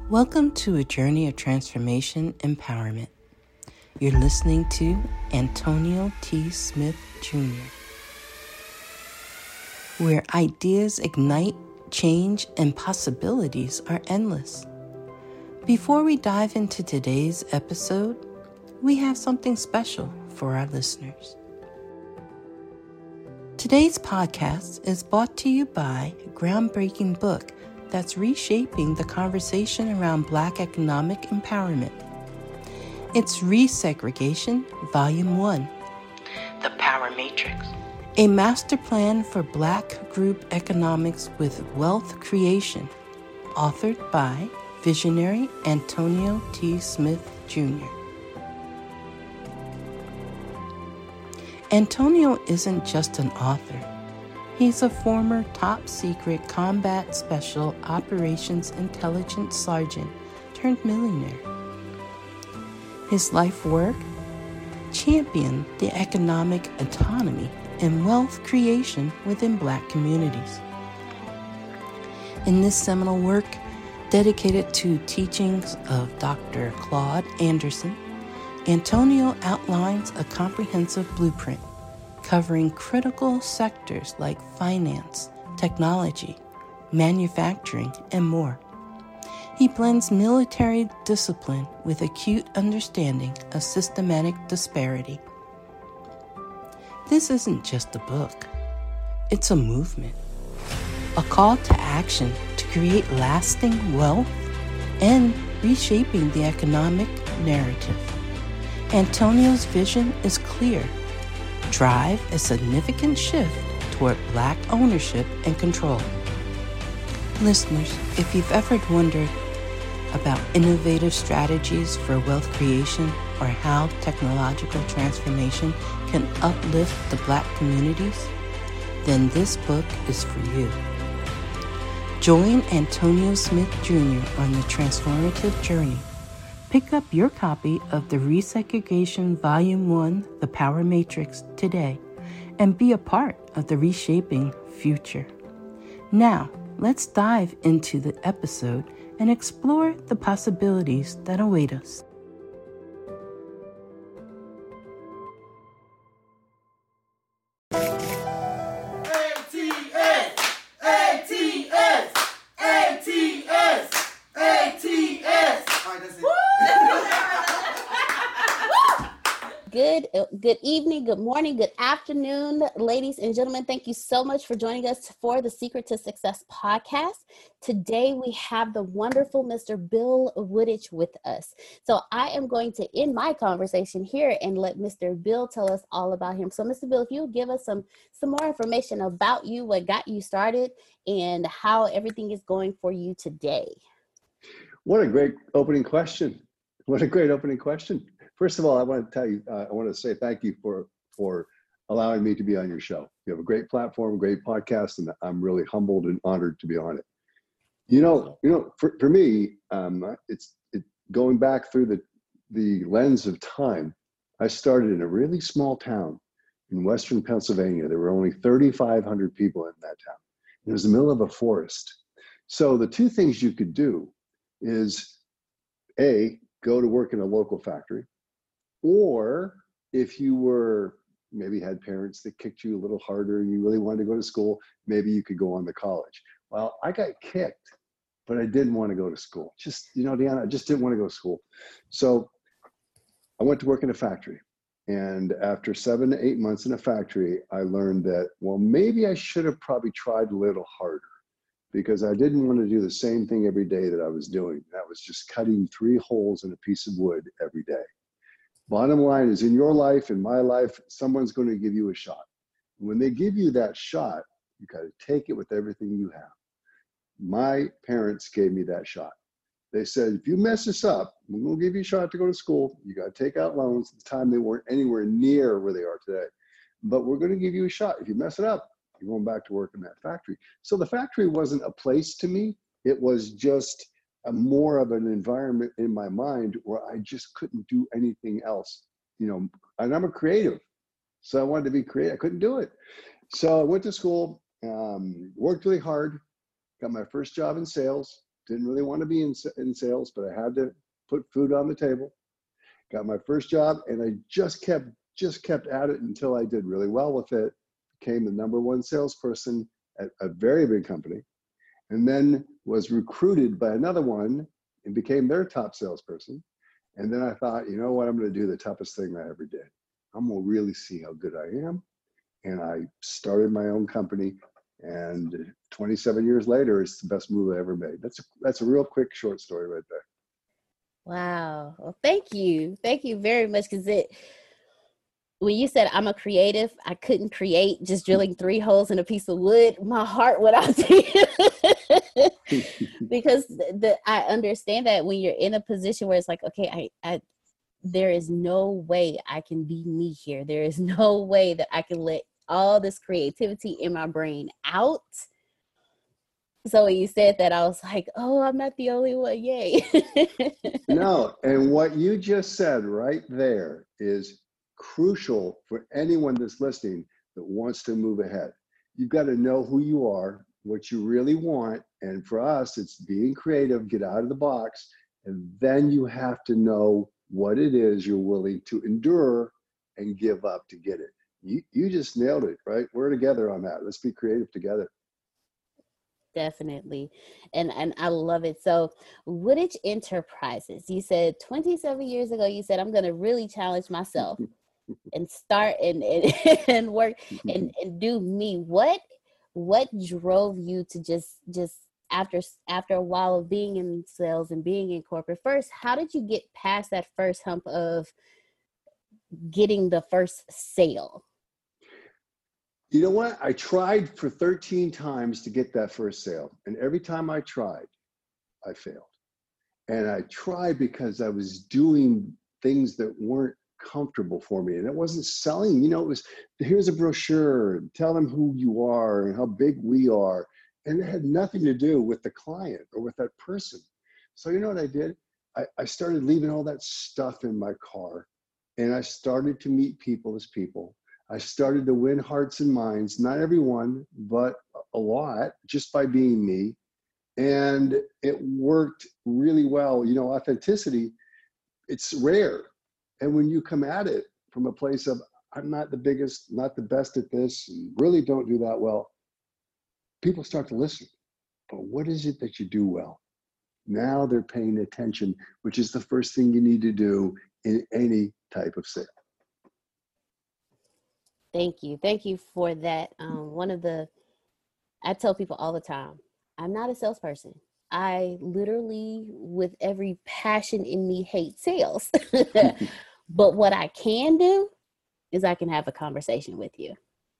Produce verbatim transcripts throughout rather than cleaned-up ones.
Welcome to a journey of transformation empowerment. You're listening to Antonio T. Smith Junior, where ideas ignite, change, and possibilities are endless. Before we dive into today's episode, we have something special for our listeners. Today's podcast is brought to you by a groundbreaking book that's reshaping the conversation around Black economic empowerment. It's Resegregation, Volume one, The Power Matrix, a master plan for Black group economics with wealth creation, authored by visionary Antonio T. Smith Junior Antonio isn't just an author. He's a former top-secret combat special operations intelligence sergeant turned millionaire. His life work? Champion the economic autonomy and wealth creation within Black communities. In this seminal work, dedicated to teachings of Doctor Claude Anderson, Antonio outlines a comprehensive blueprint covering critical sectors like finance, technology, manufacturing, and more. He blends military discipline with acute understanding of systematic disparity. This isn't just a book. It's a movement, a call to action to create lasting wealth and reshaping the economic narrative. Antonio's vision is clear. Drive a significant shift toward Black ownership and control. Listeners, if you've ever wondered about innovative strategies for wealth creation or how technological transformation can uplift the Black communities, then this book is for you. Join Antonio Smith Junior on the transformative journey. Pick up your copy of the Resegregation Volume one, The Power Matrix, today, and be a part of the reshaping future. Now, let's dive into the episode and explore the possibilities that await us. Good, good evening, good morning, good afternoon, ladies and gentlemen. Thank you so much for joining us for the Secret to Success podcast. Today, we have the wonderful Mister Bill Woodich with us. So I am going to end my conversation here and let Mister Bill tell us all about him. So Mister Bill, if you'll give us some, some more information about you, what got you started, and how everything is going for you today. What a great opening question. What a great opening question. First of all, I want to tell you, uh, I want to say thank you for, for allowing me to be on your show. You have a great platform, great podcast, and I'm really humbled and honored to be on it. You know, you know, for, for me, um, it's it, going back through the, the lens of time. I started in a really small town in Western Pennsylvania. There were only thirty-five hundred people in that town. It was in the middle of a forest. So the two things you could do is, A, go to work in a local factory. Or if you were, maybe had parents that kicked you a little harder and you really wanted to go to school, maybe you could go on to college. Well, I got kicked, but I didn't want to go to school. Just, you know, Deanna, I just didn't want to go to school. So I went to work in a factory. And after seven to eight months in a factory, I learned that, well, maybe I should have probably tried a little harder because I didn't want to do the same thing every day that I was doing. That was just cutting three holes in a piece of wood every day. Bottom line is, in your life, in my life, someone's going to give you a shot. When they give you that shot, you got to take it with everything you have. My parents gave me that shot. They said, if you mess this up, we're going to give you a shot to go to school. You got to take out loans. At the time, they weren't anywhere near where they are today. But we're going to give you a shot. If you mess it up, you're going back to work in that factory. So the factory wasn't a place to me. It was just a more of an environment in my mind where I just couldn't do anything else, you know, and I'm a creative. So I wanted to be creative. I couldn't do it. So I went to school, um, worked really hard, got my first job in sales, Didn't really want to be in, in sales, but I had to put food on the table. Got my first job, and I just kept just kept at it until I did really well with it. Became the number one salesperson at a very big company, and then was recruited by another one and became their top salesperson. And then I thought, you know what, I'm going to do the toughest thing I ever did. I'm going to really see how good I am. And I started my own company. And twenty-seven years later, it's the best move I ever made. That's a, that's a real quick, short story right there. Wow. Well, thank you. Thank you very much. Because it, when you said I'm a creative, I couldn't create just drilling three holes in a piece of wood. My heart went out to you. Because the, the, I understand that when you're in a position where it's like, okay, I, I, there is no way I can be me here. There is no way that I can let all this creativity in my brain out. So when you said that, I was like, oh, I'm not the only one. Yay. No. And what you just said right there is crucial for anyone that's listening that wants to move ahead. You've got to know who you are, what you really want. And for us, it's being creative, get out of the box. And then you have to know what it is you're willing to endure and give up to get it. You, you just nailed it, right? We're together on that. Let's be creative together. Definitely. And and I love it. So Wooditch Enterprises, you said twenty-seven years ago, you said, I'm going to really challenge myself and start and, and, and work and, and do me. What, what drove you to just, just after, after a while of being in sales and being in corporate first, how did you get past that first hump of getting the first sale? You know what? I tried for thirteen times to get that first sale. And every time I tried, I failed. And I tried because I was doing things that weren't comfortable for me. And it wasn't selling. You know, it was, here's a brochure, and tell them who you are and how big we are. And it had nothing to do with the client or with that person. So you know what I did? I, I started leaving all that stuff in my car. And I started to meet people as people. I started to win hearts and minds, not everyone, but a lot, just by being me. And it worked really well. You know, authenticity, it's rare. And when you come at it from a place of, I'm not the biggest, not the best at this, and really don't do that well, people start to listen. But what is it that you do well? Now they're paying attention, which is the first thing you need to do in any type of sale. Thank you. Thank you for that. Um, one of the, I tell people all the time, I'm not a salesperson. I literally, with every passion in me, hate sales. But what I can do is I can have a conversation with you.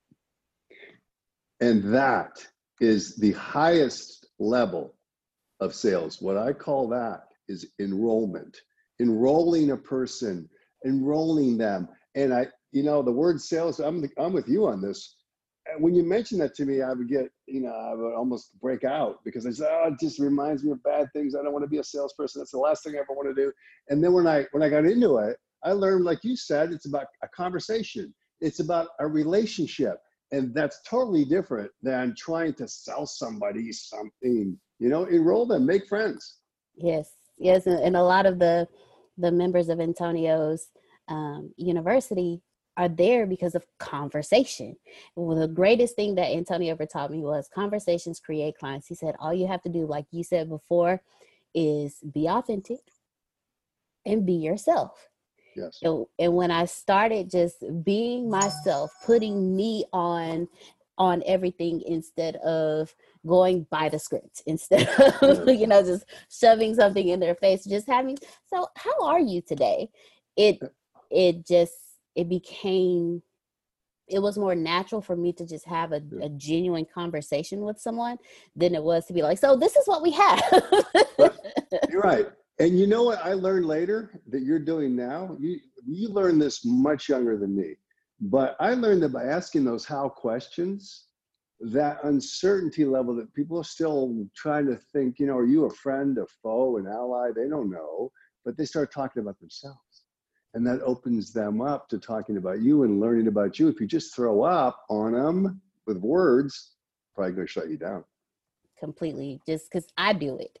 And that is the highest level of sales. What I call that is enrollment, enrolling a person, enrolling them. And I, you know, the word sales, I'm, I'm with you on this. And when you mention that to me, I would get, you know, I would almost break out because I said, oh, it just reminds me of bad things. I don't want to be a salesperson. That's the last thing I ever want to do. And then when I, when I got into it, I learned, like you said, it's about a conversation. It's about a relationship. And that's totally different than trying to sell somebody something, you know, enroll them, make friends. Yes. Yes. And, and a lot of the, the members of Antonio's um, university are there because of conversation. Well, the greatest thing that Antonio ever taught me was conversations create clients. He said, all you have to do, like you said before, is be authentic and be yourself. Yes. And, and when I started just being myself, putting me on on everything instead of going by the script, instead of, you know, just shoving something in their face, just having, so how are you today? It, it just, it became, it was more natural for me to just have a, a genuine conversation with someone than it was to be like, so this is what we have. You're right. And you know what I learned later that you're doing now? You, you learned this much younger than me. But I learned that by asking those how questions, that uncertainty level that people are still trying to think, you know, are you a friend, a foe, an ally? They don't know, but they start talking about themselves. And that opens them up to talking about you and learning about you. If you just throw up on them with words, probably going to shut you down. Completely, just because I do it.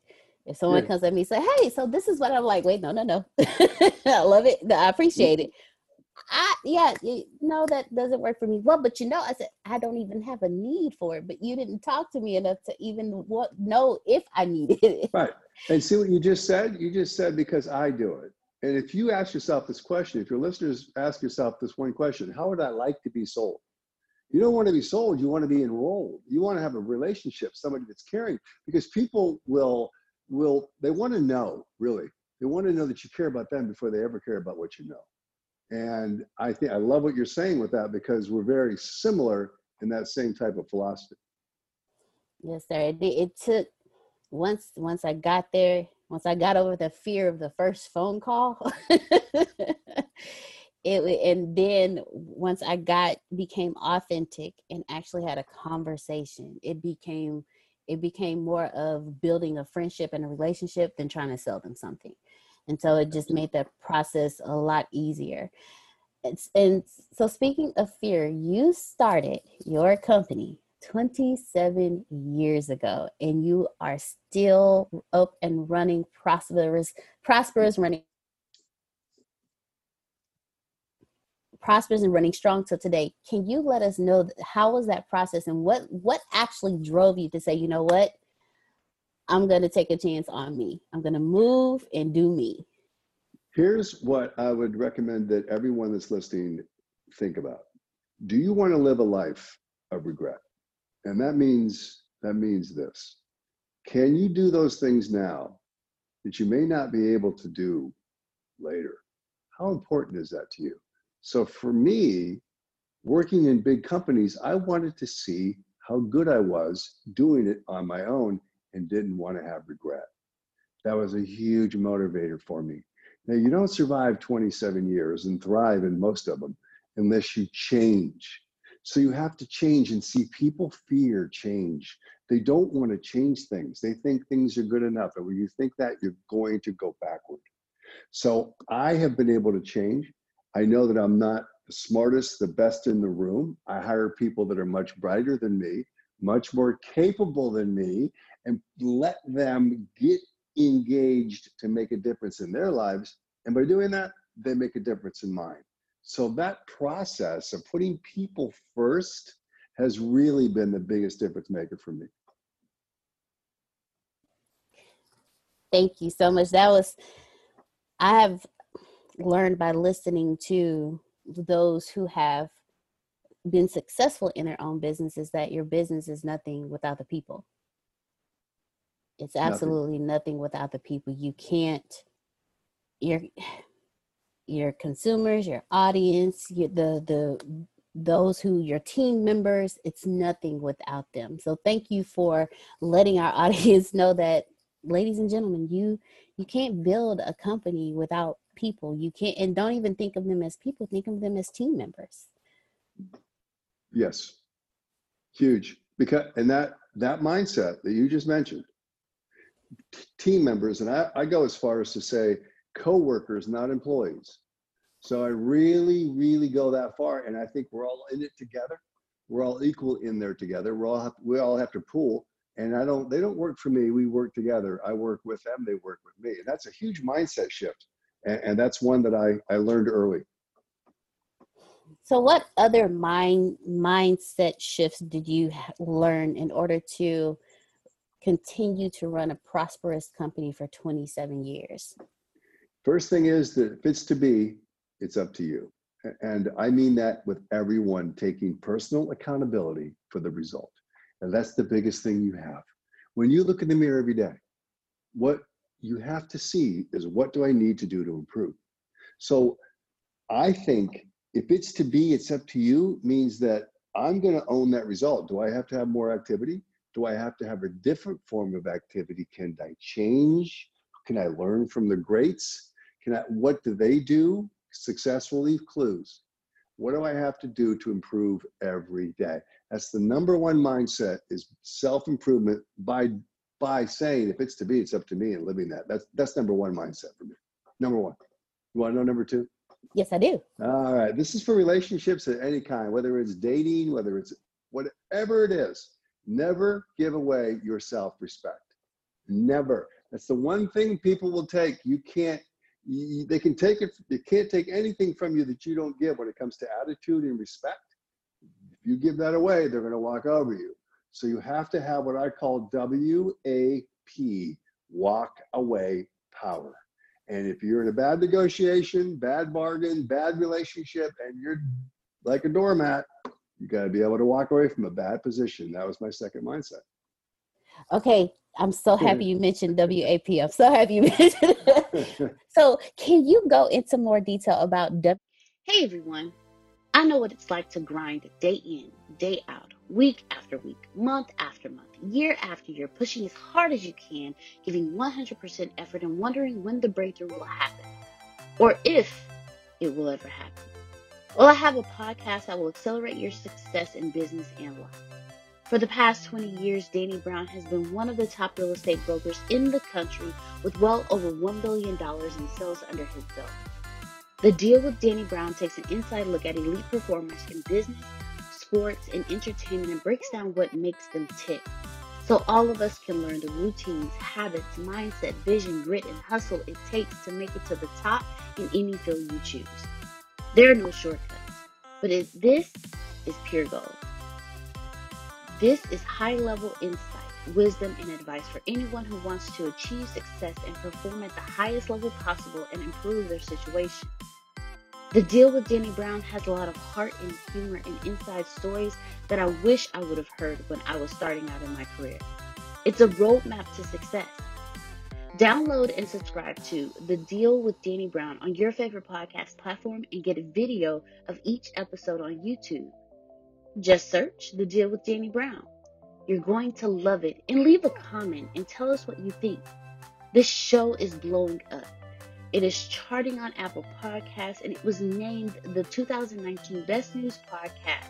If someone Yeah. comes at me and say, hey, so this is what I'm like, wait, no, no, no. I love it. I appreciate it. I, yeah, you, no, that doesn't work for me. Well, but you know, I said, I don't even have a need for it, but you didn't talk to me enough to even what know if I needed it. Right. And see what you just said? You just said, because I do it. And if you ask yourself this question, if your listeners ask yourself this one question, how would I like to be sold? You don't want to be sold. You want to be enrolled. You want to have a relationship, somebody that's caring, because people will, will, they want to know, really. They want to know that you care about them before they ever care about what you know. And I think, I love what you're saying with that, because we're very similar in that same type of philosophy. Yes, sir. It, it took, once, once I got there, once I got over the fear of the first phone call, it, and then once I got, became authentic and actually had a conversation, it became, it became more of building a friendship and a relationship than trying to sell them something. And so it just made that process a lot easier. It's, and so speaking of fear, you started your company twenty-seven years ago, and you are still up and running, prosperous, prosperous, running, prosperous and running strong till today. Can you let us know how was that process, and what what actually drove you to say, you know what, I'm going to take a chance on me. I'm going to move and do me. Here's what I would recommend that everyone that's listening think about. Do you want to live a life of regret? And that means, that means this. Can you do those things now that you may not be able to do later? How important is that to you? So for me, working in big companies, I wanted to see how good I was doing it on my own and didn't want to have regret. That was a huge motivator for me. Now, you don't survive twenty-seven years and thrive in most of them unless you change. So you have to change, and see, people fear change. They don't want to change things. They think things are good enough. And when you think that, you're going to go backward. So I have been able to change. I know that I'm not the smartest, the best in the room. I hire people that are much brighter than me, much more capable than me, and let them get engaged to make a difference in their lives. And by doing that, they make a difference in mine. So that process of putting people first has really been the biggest difference maker for me. Thank you so much. That was, I have learned by listening to those who have been successful in their own businesses that your business is nothing without the people. It's absolutely nothing, nothing without the people. You can't, your your consumers, your audience, your, the the those who, your team members, it's nothing without them. So thank you for letting our audience know that, ladies and gentlemen, you you can't build a company without people. You can't, and don't even think of them as people, think of them as team members. Yes, huge. Because, and that that mindset that you just mentioned, team members, and I, I go as far as to say co-workers, not employees. So I really, really go that far, and I think we're all in it together. We're all equal in there together. We're all have, we all have to pool, and I don't. They don't work for me. We work together. I work with them. They work with me, and that's a huge mindset shift, and, and that's one that I I learned early. So what other mind mindset shifts did you learn in order to continue to run a prosperous company for twenty-seven years? First thing is that if it's to be, it's up to you. And I mean that with everyone taking personal accountability for the result. And that's the biggest thing you have. When you look in the mirror every day, what you have to see is, what do I need to do to improve? So I think if it's to be, it's up to you means that I'm going to own that result. Do I have to have more activity? Do I have to have a different form of activity? Can I change? Can I learn from the greats? Can I, what do they do successfully? Clues. What do I have to do to improve every day? That's the number one mindset, is self-improvement by by saying, if it's to be, it's up to me, and living that. That's that's number one mindset for me. Number one. You want to know number two? Yes, I do. All right. This is for relationships of any kind, whether it's dating, whether it's whatever it is. Never give away your self-respect. Never. That's the one thing people will take. You can't, you, they can take it, they can't take anything from you that you don't give when it comes to attitude and respect. If you give that away, they're going to walk over you. So you have to have what I call W A P, walk away power. And if you're in a bad negotiation, bad bargain, bad relationship, and you're like a doormat, you got to be able to walk away from a bad position. That was my second mindset. Okay, I'm so happy you mentioned W A P. I'm so happy you mentioned it. So can you go into more detail about W? Hey everyone, I know what it's like to grind day in, day out, week after week, month after month, year after year, pushing as hard as you can, giving one hundred percent effort and wondering when the breakthrough will happen, or if it will ever happen. Well, I have a podcast that will accelerate your success in business and life. For the past twenty years, Danny Brown has been one of the top real estate brokers in the country with well over one billion dollars in sales under his belt. The Deal with Danny Brown takes an inside look at elite performers in business, sports, and entertainment and breaks down what makes them tick, so all of us can learn the routines, habits, mindset, vision, grit, and hustle it takes to make it to the top in any field you choose. There are no shortcuts, but it, this is pure gold. This is high-level insight, wisdom, and advice for anyone who wants to achieve success and perform at the highest level possible and improve their situation. The Deal with Danny Brown has a lot of heart and humor and inside stories that I wish I would have heard when I was starting out in my career. It's a roadmap to success. Download and subscribe to The Deal with Danny Brown on your favorite podcast platform and get a video of each episode on YouTube. Just search The Deal with Danny Brown. You're going to love it, and leave a comment and tell us what you think. This show is blowing up. It is charting on Apple Podcasts, and it was named the two thousand nineteen Best News Podcast.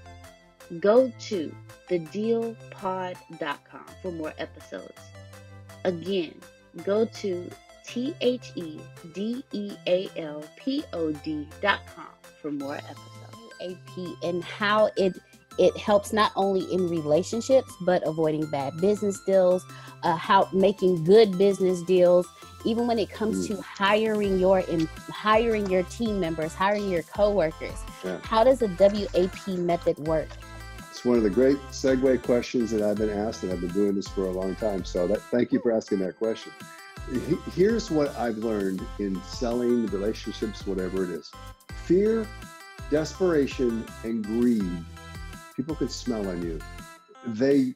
Go to the deal pod dot com for more episodes. Again, go to T H E D E A L P O D dot com for more episodes. A P and how it it helps not only in relationships but avoiding bad business deals, uh, how making good business deals, even when it comes to hiring your in, hiring your team members, hiring your coworkers. Yeah. How does the W A P method work? It's one of the great segue questions that I've been asked, and I've been doing this for a long time. So that, thank you for asking that question. Here's what I've learned in selling, relationships, whatever it is. Fear, desperation, and greed, people can smell on you. They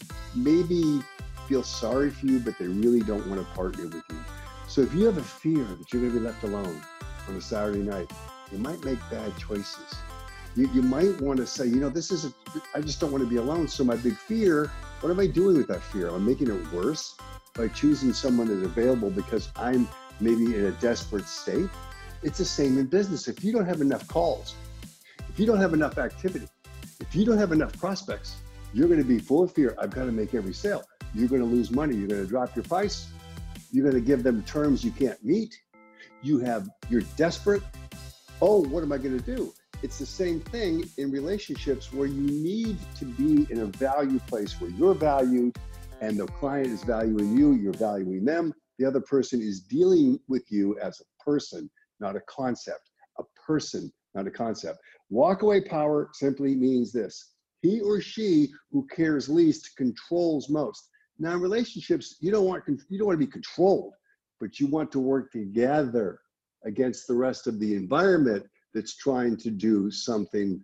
maybe feel sorry for you, but they really don't want to partner with you. So if you have a fear that you're going to be left alone on a Saturday night, you might make bad choices. You, you might want to say, you know, this is, a, I just don't want to be alone. So my big fear, what am I doing with that fear? I'm making it worse by choosing someone that's available because I'm maybe in a desperate state. It's the same in business. If you don't have enough calls, if you don't have enough activity, if you don't have enough prospects, you're going to be full of fear. I've got to make every sale. You're going to lose money. You're going to drop your price. You're going to give them terms you can't meet. You have, you're desperate. Oh, what am I going to do? It's the same thing in relationships where you need to be in a value place where you're valued and the client is valuing you, you're valuing them. The other person is dealing with you as a person, not a concept. A person, not a concept. Walkaway power simply means this: he or she who cares least controls most. Now, in relationships, you don't want you don't want to be controlled, but you want to work together against the rest of the environment that's trying to do something,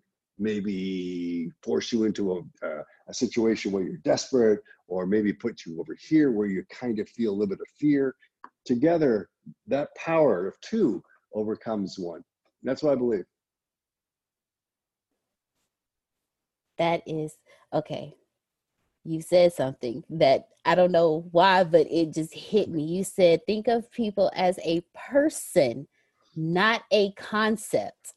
maybe force you into a, uh, a situation where you're desperate, or maybe put you over here where you kind of feel a little bit of fear. Together, that power of two overcomes one. That's what I believe. That is, okay. You said something that I don't know why, but it just hit me. You said, think of people as a person, not a concept.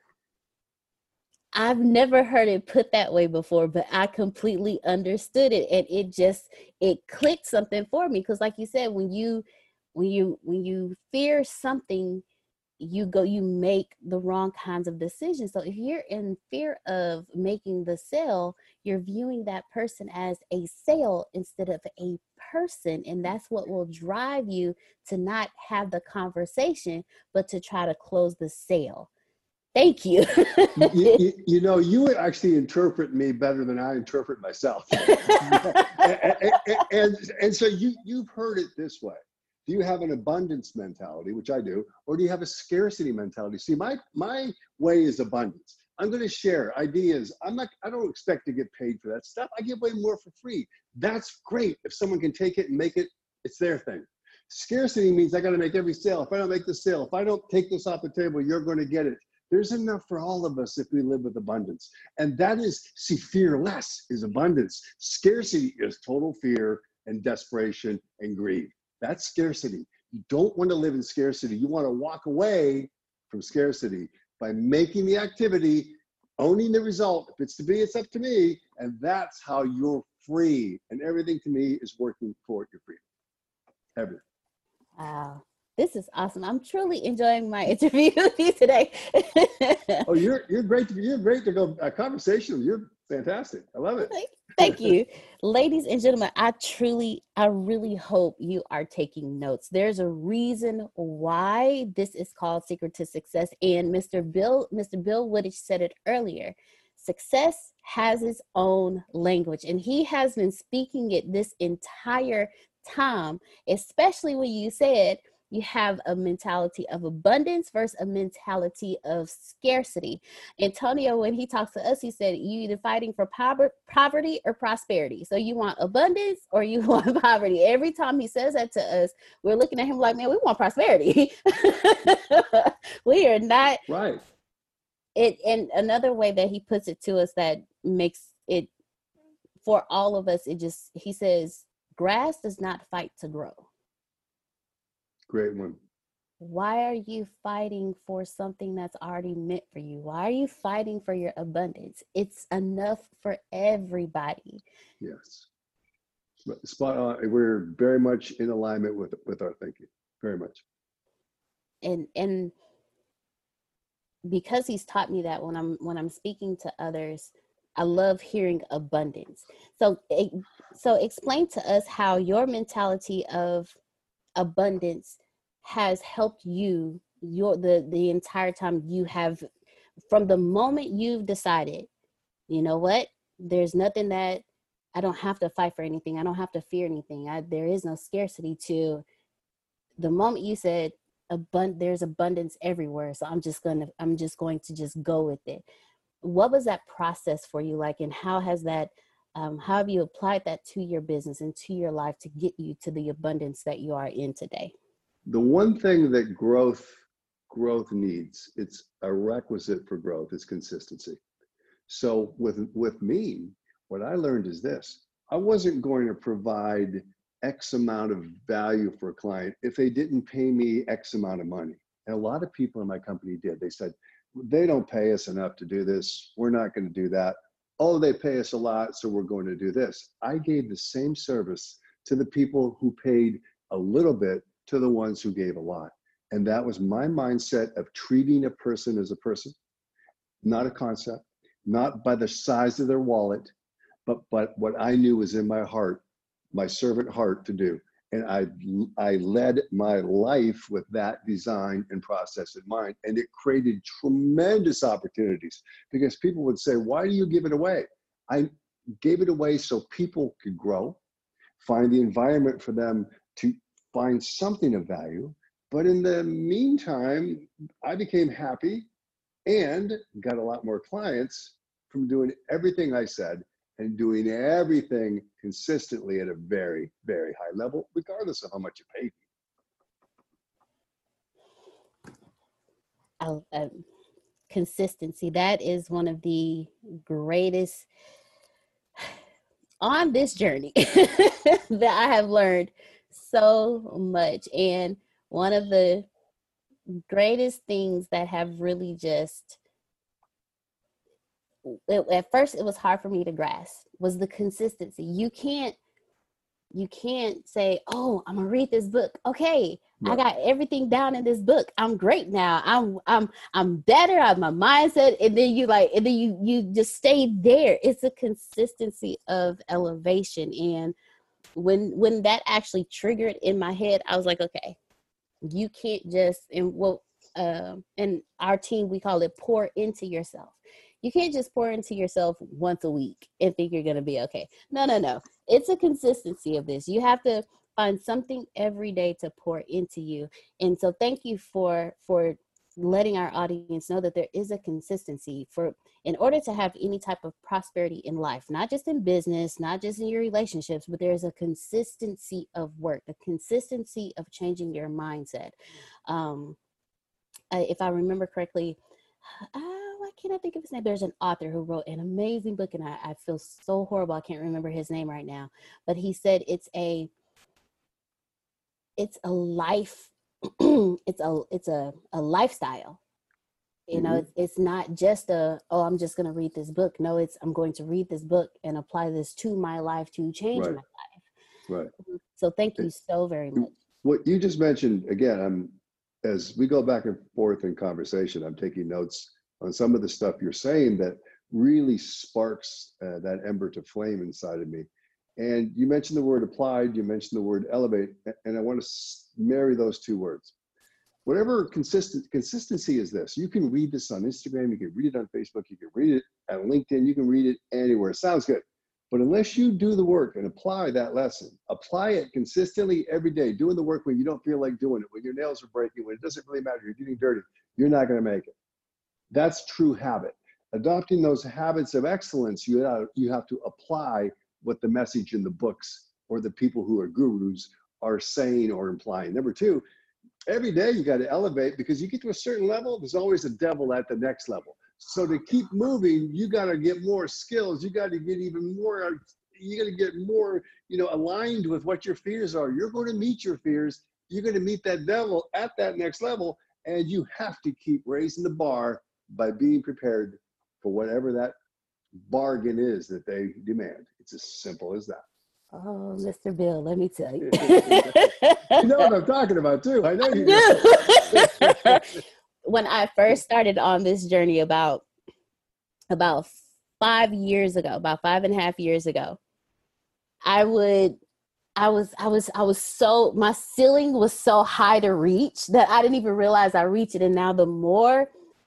I've never heard it put that way before, but I completely understood it. And it just, it clicked something for me. Because like you said, when you, when you, when you fear something, you go, you make the wrong kinds of decisions. So if you're in fear of making the sale, you're viewing that person as a sale instead of a person. And that's what will drive you to not have the conversation, but to try to close the sale. Thank you. you, you, you know, you would actually interpret me better than I interpret myself. and, and, and, and so you, you've heard it this way. Do you have an abundance mentality, which I do, or do you have a scarcity mentality? See, my, my way is abundance. I'm going to share ideas. I'm not, I don't expect to get paid for that stuff. I give away more for free. That's great. If someone can take it and make it, it's their thing. Scarcity means I got to make every sale. If I don't make the sale, if I don't take this off the table, you're going to get it. There's enough for all of us if we live with abundance. And that is, see, fearless is abundance. Scarcity is total fear and desperation and greed. That's scarcity. You don't want to live in scarcity. You want to walk away from scarcity by making the activity, owning the result. If it's to be, it's up to me. And that's how you're free. And everything to me is working for your freedom. Everything. Wow. This is awesome. I'm truly enjoying my interview with you today. Oh, you're you're great to you're great to go a conversation. You're fantastic. I love it. Thank you. Ladies and gentlemen, I truly, I really hope you are taking notes. There's a reason why this is called Secret to Success. And Mister Bill, Mister Bill Woodich said it earlier. Success has its own language, and he has been speaking it this entire time, especially when you said you have a mentality of abundance versus a mentality of scarcity. Antonio, when he talks to us, he said, you either fighting for poverty or prosperity. So you want abundance or you want poverty. Every time he says that to us, we're looking at him like, man, we want prosperity. We are not. Right. It, and another way that he puts it to us that makes it, for all of us, it just, he says, grass does not fight to grow. Great one. Why are you fighting for something that's already meant for you? Why are you fighting for your abundance? It's enough for everybody. Yes. Spot on. We're very much in alignment with with our thinking. Very much. And and because he's taught me that when I'm when I'm speaking to others, I love hearing abundance. So so explain to us how your mentality of abundance has helped you your the the entire time you have, from the moment you've decided, you know what, there's nothing that I don't have to fight for anything, I don't have to fear anything, I, there is no scarcity, to the moment you said abund there's abundance everywhere, so I'm just gonna I'm just going to just go with it. What was that process for you like, and how has that um, how have you applied that to your business and to your life to get you to the abundance that you are in today? The one thing that growth growth needs, it's a requisite for growth, is consistency. So with with me, what I learned is this: I wasn't going to provide X amount of value for a client if they didn't pay me X amount of money. And a lot of people in my company did. They said, they don't pay us enough to do this, we're not going to do that. Oh, they pay us a lot, so we're going to do this. I gave the same service to the people who paid a little bit to the ones who gave a lot. And that was my mindset of treating a person as a person, not a concept, not by the size of their wallet, but, but what I knew was in my heart, my servant heart to do. And I, I led my life with that design and process in mind. And it created tremendous opportunities, because people would say, why do you give it away? I gave it away so people could grow, find the environment for them to find something of value. But in the meantime, I became happy and got a lot more clients from doing everything I said and doing everything consistently at a very, very high level, regardless of how much you paid me. Oh, um, consistency, that is one of the greatest on this journey that I have learned so much. And one of the greatest things that have really just, it, at first it was hard for me to grasp, was the consistency. You can't you can't say, oh, I'm gonna read this book. Okay, Right. I got everything down in this book. I'm great now. I'm I'm I'm better. I have my mindset. And then you like, and then you you just stay there. It's a consistency of elevation. And when when that actually triggered in my head, I was like, okay, you can't just, and well, uh, in our team we call it pour into yourself. You can't just pour into yourself once a week and think you're going to be okay. No, no, no. It's a consistency of this. You have to find something every day to pour into you. And so thank you for, for letting our audience know that there is a consistency for, in order to have any type of prosperity in life, not just in business, not just in your relationships, but there's a consistency of work, a consistency of changing your mindset. Um, I, if I remember correctly, uh, why can't I think of his name? There's an author who wrote an amazing book, and I, I feel so horrible. I can't remember his name right now, but he said it's a, it's a life, it's a, it's a, a lifestyle. You know, mm-hmm. it's, it's not just a, oh, I'm just going to read this book. No, it's, I'm going to read this book and apply this to my life to change right. my life. Right. So thank you so very much. What you just mentioned, again, I'm, as we go back and forth in conversation, I'm taking notes on some of the stuff you're saying that really sparks uh, that ember to flame inside of me. And you mentioned the word applied, you mentioned the word elevate, and I want to marry those two words. Whatever consistent consistency is this, you can read this on Instagram, you can read it on Facebook, you can read it on LinkedIn, you can read it anywhere. It sounds good. But unless you do the work and apply that lesson, apply it consistently every day, doing the work when you don't feel like doing it, when your nails are breaking, when it doesn't really matter, you're getting dirty, you're not going to make it. That's true habit. Adopting those habits of excellence, you have, you have to apply what the message in the books or the people who are gurus are saying or implying. Number two, every day you got to elevate, because you get to a certain level, there's always a devil at the next level. So to keep moving, you got to get more skills. You got to get even more, you got to get more, you know, aligned with what your fears are. You're going to meet your fears. You're going to meet that devil at that next level. And you have to keep raising the bar by being prepared for whatever that bargain is that they demand. It's as simple as that. Oh, Mister Bill, let me tell you. You know what I'm talking about too. I know you do. When I first started on this journey about, about five years ago, about five and a half years ago, I would, I was, I was, I was so, my ceiling was so high to reach that I didn't even realize I reached it. And now the more,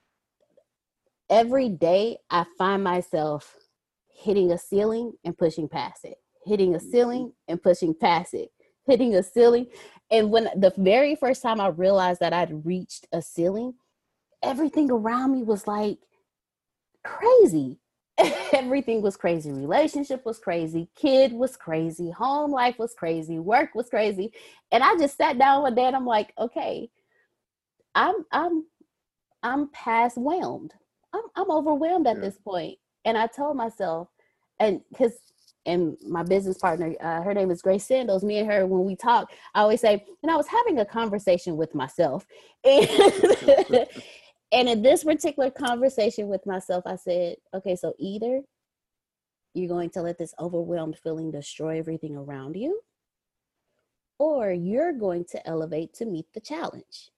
every day I find myself hitting a ceiling and pushing past it, hitting a ceiling and pushing past it, hitting a ceiling. And when the very first time I realized that I'd reached a ceiling, everything around me was like crazy. Everything was crazy. Relationship was crazy. Kid was crazy. Home life was crazy. Work was crazy. And I just sat down one day and I'm like, okay, I'm, I'm, I'm past whelmed. I'm, I'm overwhelmed at yeah. this point. And I told myself, and because, and my business partner, uh, her name is Grace Sandos, me and her, when we talk, I always say, and I was having a conversation with myself. And, and in this particular conversation with myself, I said, okay, so either you're going to let this overwhelmed feeling destroy everything around you, or you're going to elevate to meet the challenge.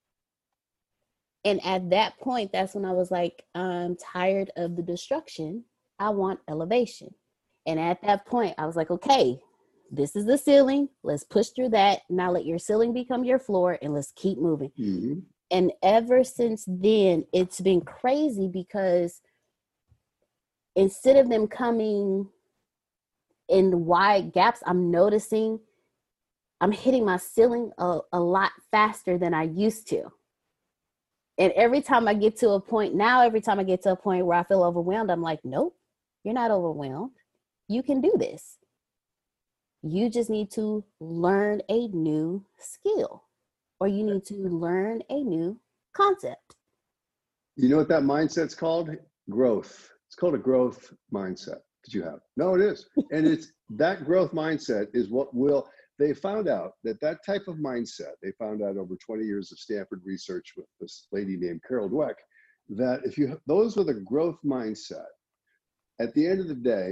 And at that point, that's when I was like, I'm tired of the destruction. I want elevation. And at that point, I was like, okay, this is the ceiling. Let's push through that. Now let your ceiling become your floor and let's keep moving. Mm-hmm. And ever since then, it's been crazy, because instead of them coming in wide gaps, I'm noticing I'm hitting my ceiling a, a lot faster than I used to. And every time I get to a point now, every time I get to a point where I feel overwhelmed, I'm like, nope, you're not overwhelmed. You can do this. You just need to learn a new skill, or you need to learn a new concept. You know what that mindset's called? Growth. It's called a growth mindset that you have. No, it is. And it's that growth mindset is what will, they found out that that type of mindset, they found out over twenty years of Stanford research with this lady named Carol Dweck, that if you, those with a growth mindset, at the end of the day,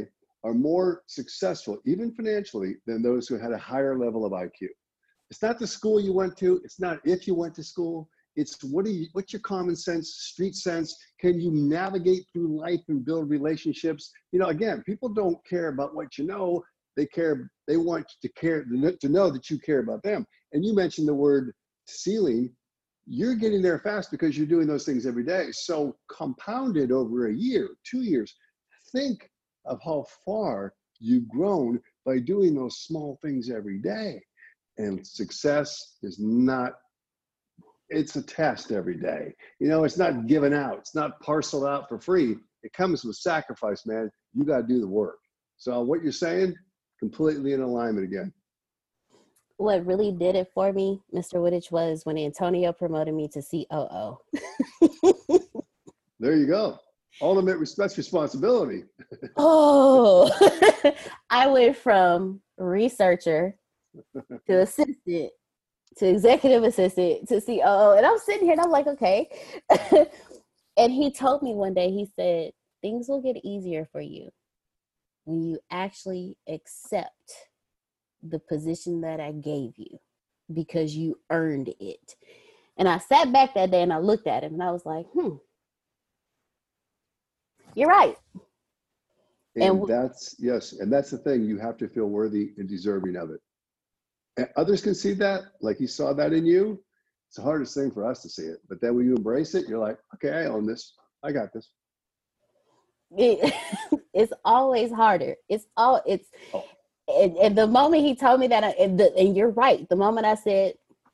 are more successful, even financially, than those who had a higher level of I Q. It's not the school you went to. It's not if you went to school. It's what do you, what's your common sense, street sense? Can you navigate through life and build relationships? You know, again, people don't care about what you know. They care, they want to care, to know that you care about them. And you mentioned the word ceiling. You're getting there fast because you're doing those things every day. So compounded over a year, two years, think of how far you've grown by doing those small things every day. And success is not, it's a test every day. You know, it's not given out. It's not parceled out for free. It comes with sacrifice, man. You got to do the work. So what you're saying, completely in alignment again. What really did it for me, Mister Wooditch, was when Antonio promoted me to C O O. There you go. Ultimate respect, responsibility. Oh, I went from researcher to assistant to executive assistant to C O O. And I'm sitting here and I'm like, okay. And he told me one day, he said, things will get easier for you when you actually accept the position that I gave you because you earned it. And I sat back that day and I looked at him and I was like, hmm, you're right. And, and w- that's, yes, and that's the thing. You have to feel worthy and deserving of it. And others can see that, like he saw that in you. It's the hardest thing for us to see it. But then when you embrace it, you're like, okay, I own this. I got this. it, it's always harder. It's all, it's, Oh. and, and the moment he told me that, I, and, the, and you're right, the moment I said,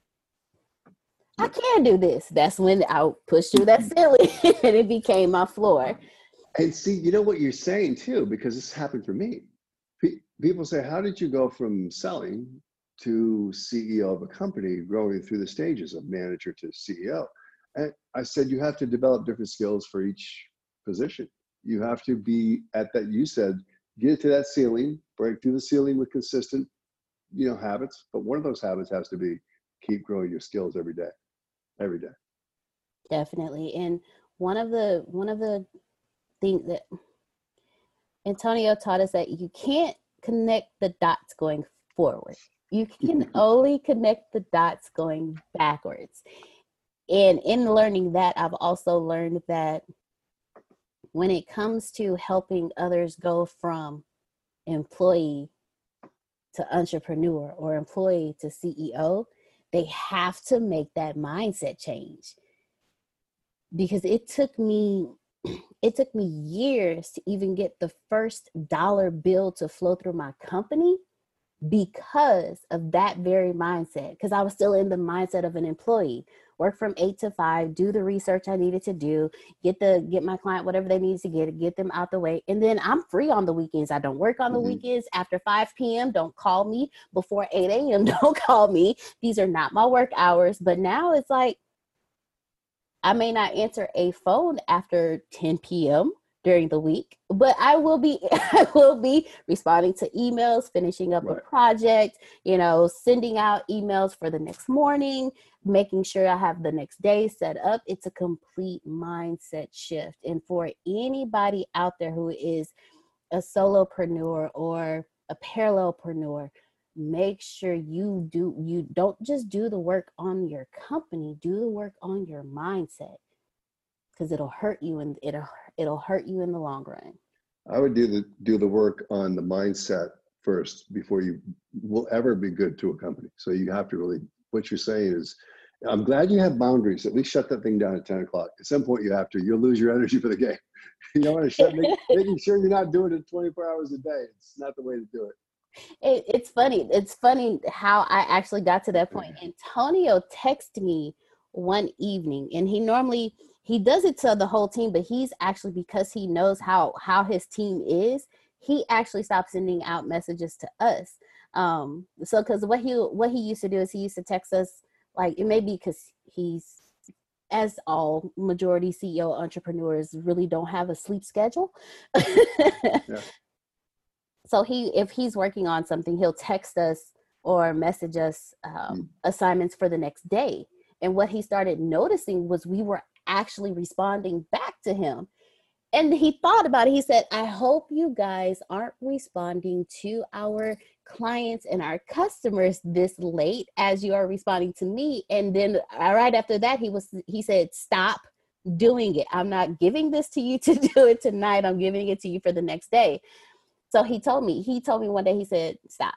I can do this, that's when I pushed through that ceiling and it became my floor. And see, you know what you're saying too, because this happened for me. P- people say, how did you go from selling to C E O of a company, growing through the stages of manager to C E O? And I said, you have to develop different skills for each position. You have to be at that, you said, get to that ceiling, break through the ceiling with consistent, you know, habits. But one of those habits has to be keep growing your skills every day, every day. Definitely. And one of the, one of the things that Antonio taught us, that you can't connect the dots going forward. You can only connect the dots going backwards. And in learning that, I've also learned that when it comes to helping others go from employee to entrepreneur or employee to C E O, they have to make that mindset change. Because it took me, it took me years to even get the first dollar bill to flow through my company because of that very mindset. Because I was still in the mindset of an employee. Work from eight to five, do the research I needed to do, get the get my client whatever they need to get, get them out the way. And then I'm free on the weekends. I don't work on the mm-hmm. weekends. After five p.m., don't call me. Before eight a.m., don't call me. These are not my work hours. But now it's like, I may not answer a phone after ten p.m. during the week, but I will be I will be responding to emails, finishing up right. a project, you know, sending out emails for the next morning, making sure I have the next day set up. It's a complete mindset shift. And for anybody out there who is a solopreneur or a parallelpreneur, make sure you do, you don't just do the work on your company, do the work on your mindset, because it'll hurt you and it'll, it'll hurt you in the long run. I would do the, do the work on the mindset first before you will ever be good to a company. So you have to really, what you're saying is, I'm glad you have boundaries. At least shut that thing down at ten o'clock. At some point you have to, you'll lose your energy for the game. You don't want to shut, make, making sure you're not doing it twenty-four hours a day. It's not the way to do it. It, it's funny. It's funny how I actually got to that point. Antonio texted me one evening, and he normally, he does it to the whole team, but he's actually, because he knows how, how his team is, he actually stopped sending out messages to us. Um, so, cause what he, what he used to do is he used to text us, like, it may be cause he's, as all majority C E O entrepreneurs really don't have a sleep schedule. Yeah. So he, if he's working on something, he'll text us or message us um, mm. assignments for the next day. And what he started noticing was we were actually responding back to him. and he thought about it. He said, I hope you guys aren't responding to our clients and our customers this late as you are responding to me. And then right after that, he was, he said, stop doing it. I'm not giving this to you to do it tonight. I'm giving it to you for the next day. So he told me, he told me one day, he said, stop.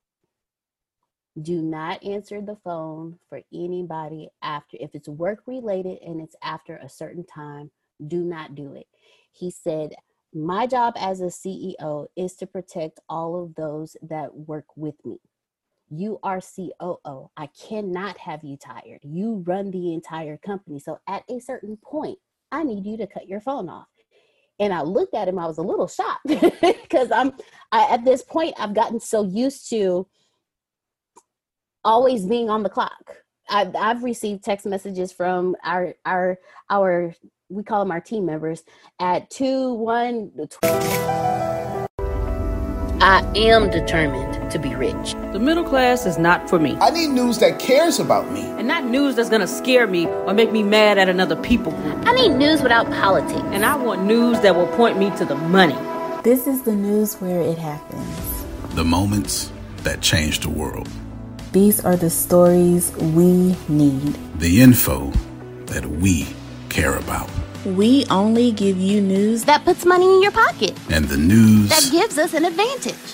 Do not answer the phone for anybody after, if it's work related and it's after a certain time, do not do it. He said, my job as a C E O is to protect all of those that work with me. You are C O O. I cannot have you tired. You run the entire company. So at a certain point, I need you to cut your phone off. And I looked at him, I was a little shocked because I'm I, at this point, I've gotten so used to always being on the clock. I've, I've received text messages from our, our, our, we call them our team members at two, one, I am determined to be rich. The middle class is not for me. I need news that cares about me. And not news that's going to scare me or make me mad at another people group. I need news without politics. And I want news that will point me to the money. This is the news where it happens. The moments that change the world. These are the stories we need. The info that we care about. We only give you news that puts money in your pocket. And the news that gives us an advantage.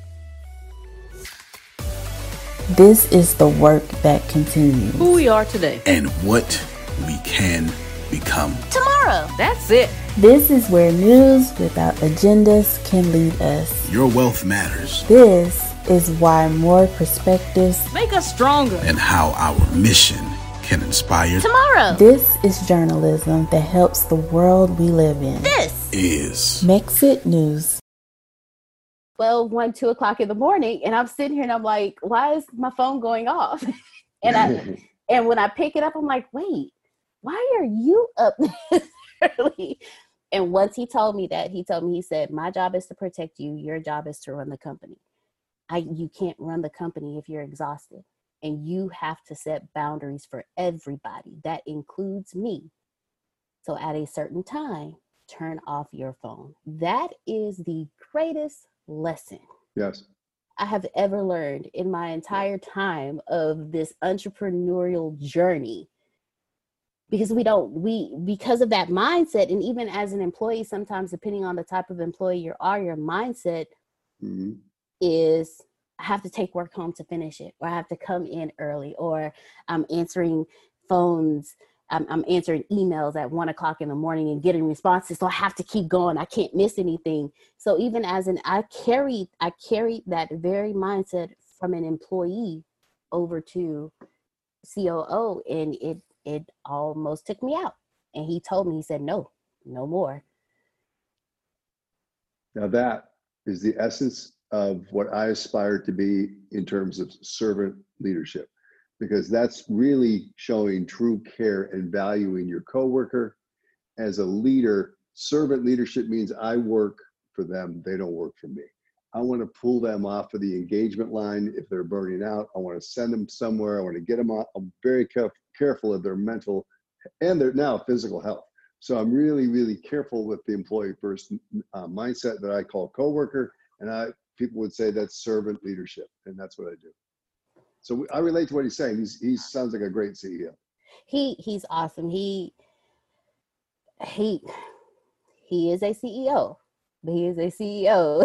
This is the work that continues. Who we are today. And what we can become tomorrow. That's it. This is where news without agendas can lead us. Your wealth matters. This is why more perspectives make us stronger. And how our mission can inspire tomorrow. This is journalism that helps the world we live in. This is Mexit News. Well, one, two o'clock in the morning, and I'm sitting here and I'm like, why is my phone going off? and I and when I pick it up, I'm like, wait, why are you up this early? And once he told me that, he told me, he said, my job is to protect you. Your job is to run the company. I, you can't run the company if you're exhausted, and you have to set boundaries for everybody. That includes me. So at a certain time, turn off your phone. That is the greatest lesson yes I have ever learned in my entire time of this entrepreneurial journey. Because we don't, we, because of that mindset, and even as an employee, sometimes depending on the type of employee you are, your mindset mm-hmm. is, I have to take work home to finish it, or I have to come in early, or I'm answering phones, I'm, I'm answering emails at one o'clock in the morning and getting responses. So I have to keep going. I can't miss anything. So even as an, I carried, I carried that very mindset from an employee over to C O O, and it, it almost took me out. And he told me, he said, no, no more. Now that is the essence of what I aspire to be in terms of servant leadership, because that's really showing true care and valuing your coworker. As a leader, servant leadership means I work for them, they don't work for me. I want to pull them off of the engagement line if they're burning out. I want to send them somewhere. I want to get them off. I'm very caref- careful of their mental and their now physical health. So I'm really, really careful with the employee first uh, mindset that I call coworker. And I people would say that's servant leadership. And that's what I do. So I relate to what he's saying. He's, he sounds like a great C E O. He he's awesome. He he he is a C E O, but he is a C E O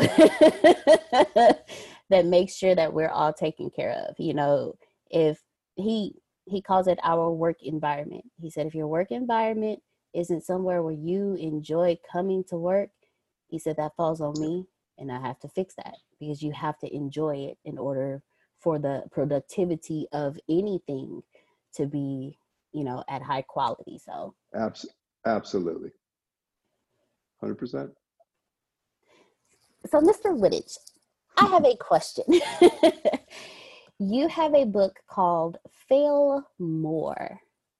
that makes sure that we're all taken care of. You know, if he he calls it our work environment. He said, if your work environment isn't somewhere where you enjoy coming to work, he said that falls on me, and I have to fix that, because you have to enjoy it in order for the productivity of anything to be, you know, at high quality. So Abs- absolutely. one hundred percent. So Mister Wittich, I have a question. You have a book called Fail More.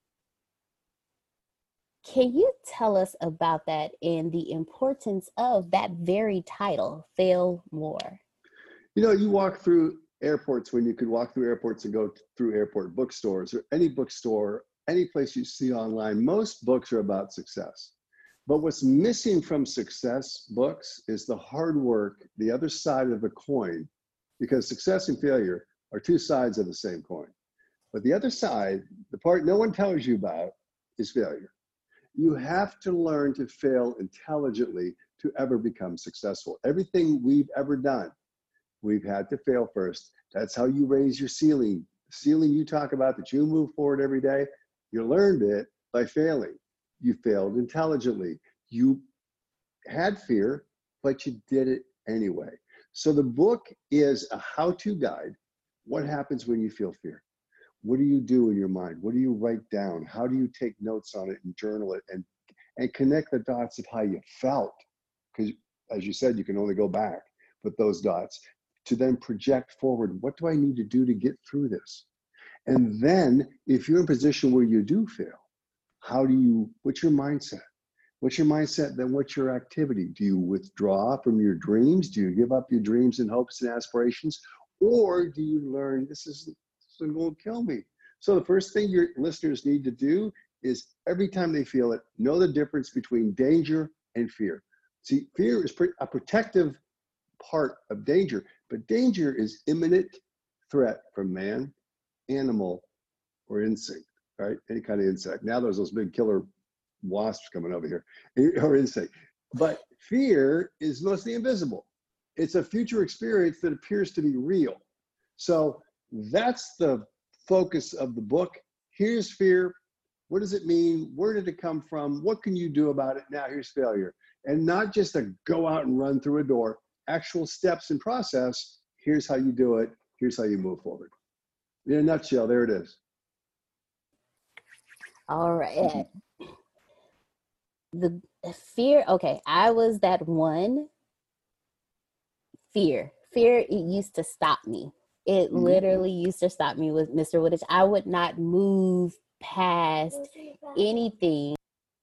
Can you tell us about that and the importance of that very title, Fail More? You know, you walk through airports when you could walk through airports and go through airport bookstores, or any bookstore, any place you see online. Most books are about success, But what's missing from success books is the hard work, the other side of the coin, because success and failure are two sides of the same coin. But the other side, the part no one tells you about, is failure. You have to learn to fail intelligently to ever become successful. Everything we've ever done, we've had to fail first. That's how you raise your ceiling. The ceiling you talk about that you move forward every day, you learned it by failing. You failed intelligently. You had fear, but you did it anyway. So the book is a how-to guide. What happens when you feel fear? What do you do in your mind? What do you write down? How do you take notes on it and journal it and, and connect the dots of how you felt? Because as you said, you can only go back, but those dots to then project forward. What do I need to do to get through this? And then if you're in a position where you do fail, how do you, what's your mindset? What's your mindset? Then what's your activity? Do you withdraw from your dreams? Do you give up your dreams and hopes and aspirations? Or do you learn, this is, this is going to kill me? So the first thing your listeners need to do is every time they feel it, know the difference between danger and fear. See, fear is a protective part of danger, but danger is imminent threat from man, animal, or insect. Right? Any kind of insect. Now there's those big killer wasps coming over here, or insect. But fear is mostly invisible. It's a future experience that appears to be real. So that's the focus of the book. Here's fear. What does it mean? Where did it come from? What can you do about it? Now here's failure. And not just a go out and run through a door, actual steps and process. Here's how you do it. Here's how you move forward. In a nutshell, there it is. All right. The fear, okay, I was that one. Fear. Fear, it used to stop me. It mm-hmm. literally used to stop me with Mister Woodage. I would not move past anything.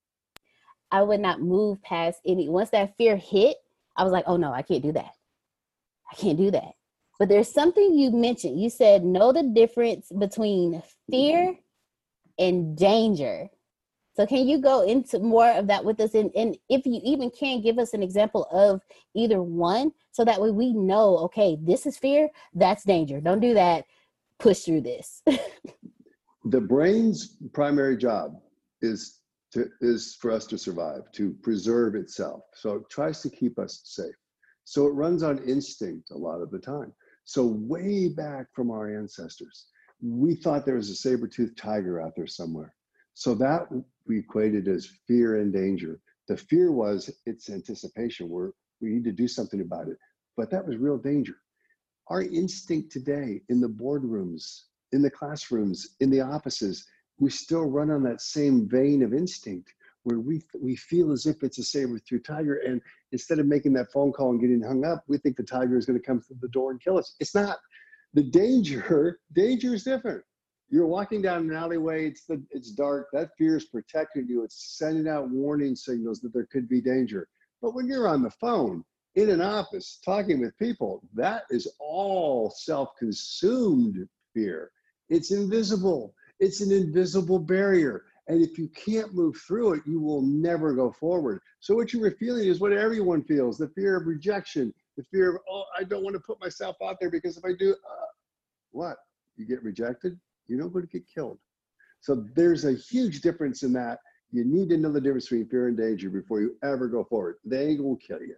I would not move past any. Once that fear hit, I was like, oh no, I can't do that. I can't do that. But there's something you mentioned. You said, know the difference between fear and danger. So can you go into more of that with us? And, and if you even can, give us an example of either one, so that way we know, okay, this is fear, that's danger. Don't do that. Push through this. The brain's primary job is to is for us to survive, to preserve itself. So it tries to keep us safe. So it runs on instinct a lot of the time. So way back from our ancestors, we thought there was a saber-toothed tiger out there somewhere. So that we equated as fear and danger. The fear was its anticipation, where we need to do something about it. But that was real danger. Our instinct today in the boardrooms, in the classrooms, in the offices, we still run on that same vein of instinct where we we feel as if it's a saber-toothed tiger. And instead of making that phone call and getting hung up, we think the tiger is going to come through the door and kill us. It's not. The danger, danger is different. You're walking down an alleyway, it's the it's dark, that fear is protecting you. It's sending out warning signals that there could be danger. But when you're on the phone, in an office, talking with people, that is all self-consumed fear. It's invisible. It's an invisible barrier. And if you can't move through it, you will never go forward. So what you were feeling is what everyone feels, the fear of rejection, the fear of, oh, I don't want to put myself out there because if I do, uh, what? You get rejected? You're not going to get killed. So there's a huge difference in that. You need to know the difference between fear and danger before you ever go forward. They ain't going to kill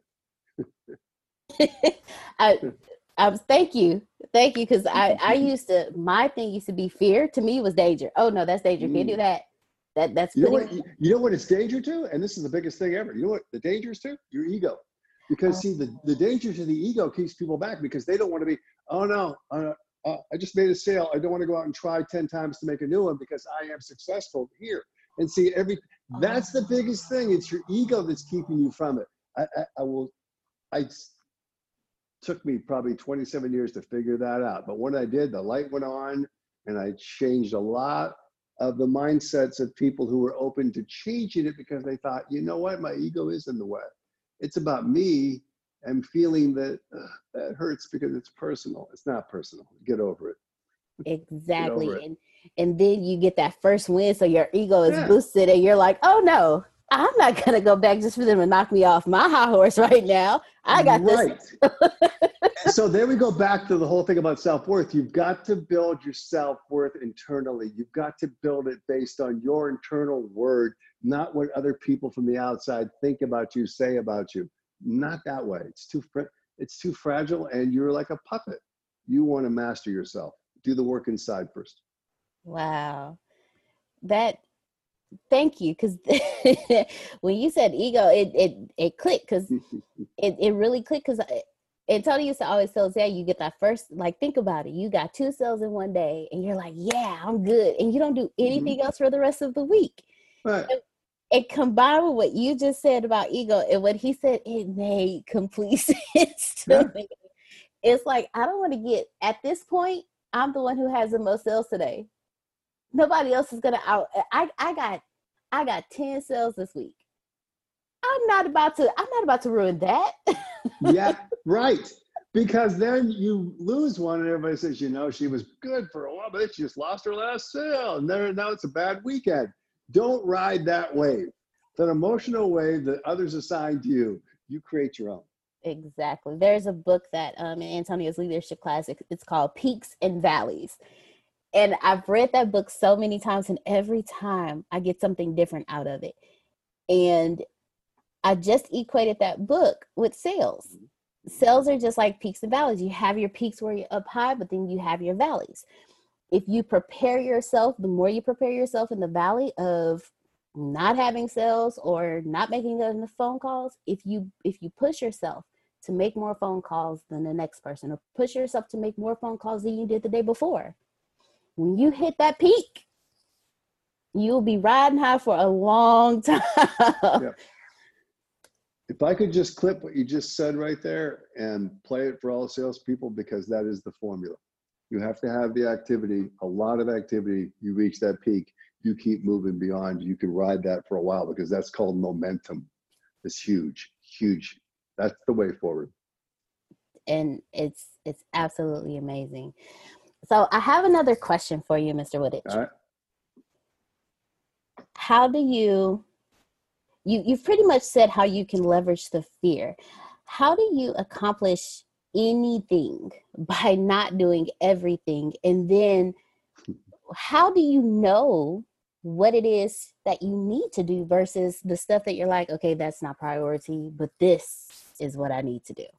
you. I, I was, thank you. Thank you. Cause I, I used to, my thing used to be fear. To me was danger. Oh no, that's danger. Can't do that. That that's you know, what, you know what it's danger to? And this is the biggest thing ever. You know what the danger is to? Your ego. Because see, the, the danger to the ego keeps people back because they don't want to be, oh no, uh, uh, I just made a sale. I don't want to go out and try ten times to make a new one because I am successful here. And see, every that's the biggest thing. It's your ego that's keeping you from it. I, I, I will, I took me probably twenty-seven years to figure that out. But when I did, the light went on and I changed a lot of the mindsets of people who were open to changing it because they thought, you know what, my ego is in the way. It's about me and feeling that uh, that hurts because it's personal. It's not personal. Get over it. Exactly. Get over it. And and then you get that first win, so your ego is yeah. boosted and you're like, oh no, I'm not gonna go back just for them to knock me off my high horse right now. I got right. this. So there we go back to the whole thing about self-worth. You've got to build your self-worth internally. You've got to build it based on your internal word, not what other people from the outside think about you, say about you. Not that way. It's too fr- it's too fragile, and you're like a puppet. You want to master yourself. Do the work inside first. Wow. That, thank you. Because when you said ego, it it, it clicked, because it, it really clicked. Because Antonio used to always tell us, yeah, you get that first, like, think about it. You got two cells in one day, and you're like, yeah, I'm good. And you don't do anything mm-hmm. else for the rest of the week. Right. And, it combined with what you just said about ego and what he said, it made complete sense to yeah. me. It's like, I don't want to get, at this point, I'm the one who has the most sales today. Nobody else is going to out. I, I got, I got ten sales this week. I'm not about to, I'm not about to ruin that. Yeah, right. Because then you lose one and everybody says, you know, she was good for a while, but she just lost her last sale. And then now it's a bad weekend. Don't ride that wave. It's an emotional wave that others assign to you. You create your own. Exactly. There's a book that um, in Antonio's leadership class, it's called Peaks and Valleys. And I've read that book so many times, and every time I get something different out of it. And I just equated that book with sales. Sales are just like peaks and valleys. You have your peaks where you're up high, but then you have your valleys. If you prepare yourself, the more you prepare yourself in the valley of not having sales or not making enough phone calls, if you if you push yourself to make more phone calls than the next person, or push yourself to make more phone calls than you did the day before, when you hit that peak, you'll be riding high for a long time. Yeah. If I could just clip what you just said right there and play it for all salespeople, because that is the formula. You have to have the activity, a lot of activity. You reach that peak, you keep moving beyond. You can ride that for a while, because that's called momentum. It's huge, huge. That's the way forward. And it's it's absolutely amazing. So I have another question for you, Mister Wooditch. All right. How do you, you, you've pretty much said how you can leverage the fear. How do you accomplish anything by not doing everything? And then how do you know what it is that you need to do versus the stuff that you're like, okay, that's not priority, but this is what I need to do?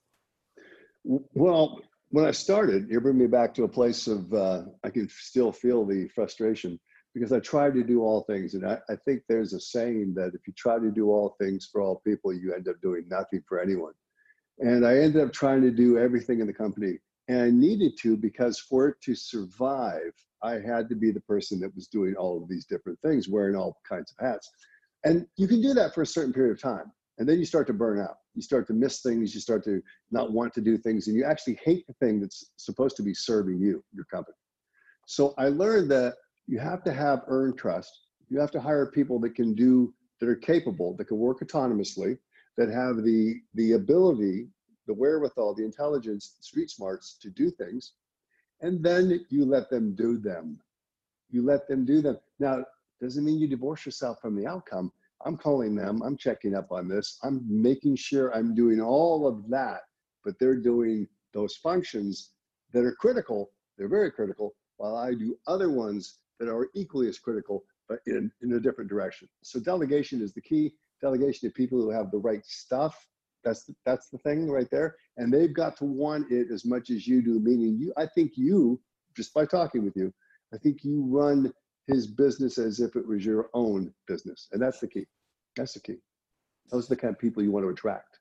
Well, when I started, you bring me back to a place of, uh, I can still feel the frustration, because I tried to do all things. And I, I think there's a saying that if you try to do all things for all people, you end up doing nothing for anyone. And I ended up trying to do everything in the company. And I needed to, because for it to survive, I had to be the person that was doing all of these different things, wearing all kinds of hats. And you can do that for a certain period of time. And then you start to burn out. You start to miss things. You start to not want to do things. And you actually hate the thing that's supposed to be serving you, your company. So I learned that you have to have earned trust. You have to hire people that can do, that are capable, that can work autonomously, that have the, the ability, the wherewithal, the intelligence, street smarts to do things. And then you let them do them. You let them do them. Now, doesn't mean you divorce yourself from the outcome. I'm calling them, I'm checking up on this. I'm making sure I'm doing all of that, but they're doing those functions that are critical. They're very critical, while I do other ones that are equally as critical, but in, in a different direction. So delegation is the key. Delegation to people who have the right stuff. That's the, that's the thing right there. And they've got to want it as much as you do, meaning you, I think you, just by talking with you, I think you run his business as if it was your own business. And that's the key. That's the key. Those are the kind of people you want to attract.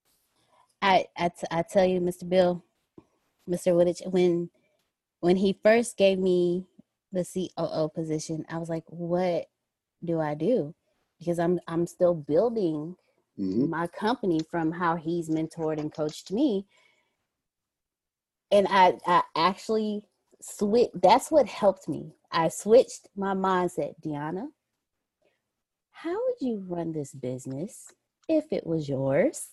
I, I, t- I tell you, Mister Bill, Mister Wooditch, when, when he first gave me the C O O position, I was like, what do I do? Because I'm, I'm still building mm-hmm. my company from how he's mentored and coached me. And I, I actually switched. That's what helped me. I switched my mindset. Deanna, how would you run this business if it was yours?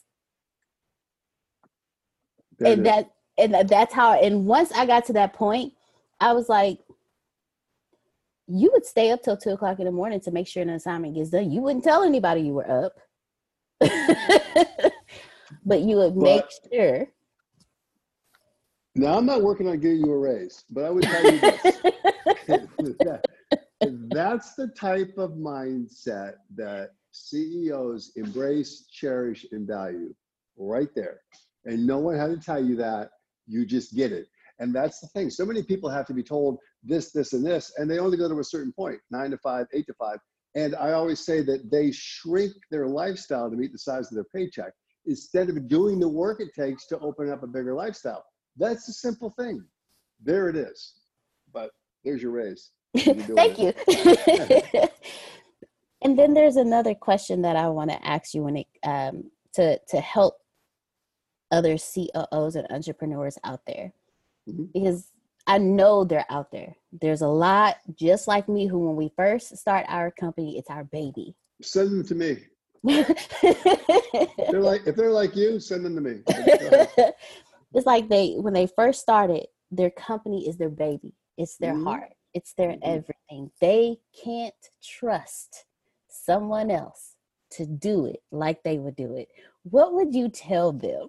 That and is. that, and that's how, and once I got to that point, I was like, you would stay up till two o'clock in the morning to make sure an assignment gets done. You wouldn't tell anybody you were up, but you would make But sure. now I'm not working on getting you a raise, but I would tell you this. that, that's the type of mindset that C E Os embrace, cherish, and value right there. And no one had to tell you that. You just get it. And that's the thing. So many people have to be told this, this, and this, and they only go to a certain point, nine to five, eight to five. And I always say that they shrink their lifestyle to meet the size of their paycheck instead of doing the work it takes to open up a bigger lifestyle. That's a simple thing. There it is. But there's your raise. Thank you. And then there's another question that I want to ask you when it um, to to help other C E Os and entrepreneurs out there, mm-hmm. because I know they're out there. There's a lot just like me who, when we first start our company, it's our baby. Send them to me. they're like if they're like you, send them to me. It's like they when they first started, their company is their baby. It's their mm-hmm. heart. It's their mm-hmm. everything. They can't trust someone else to do it like they would do it. What would you tell them?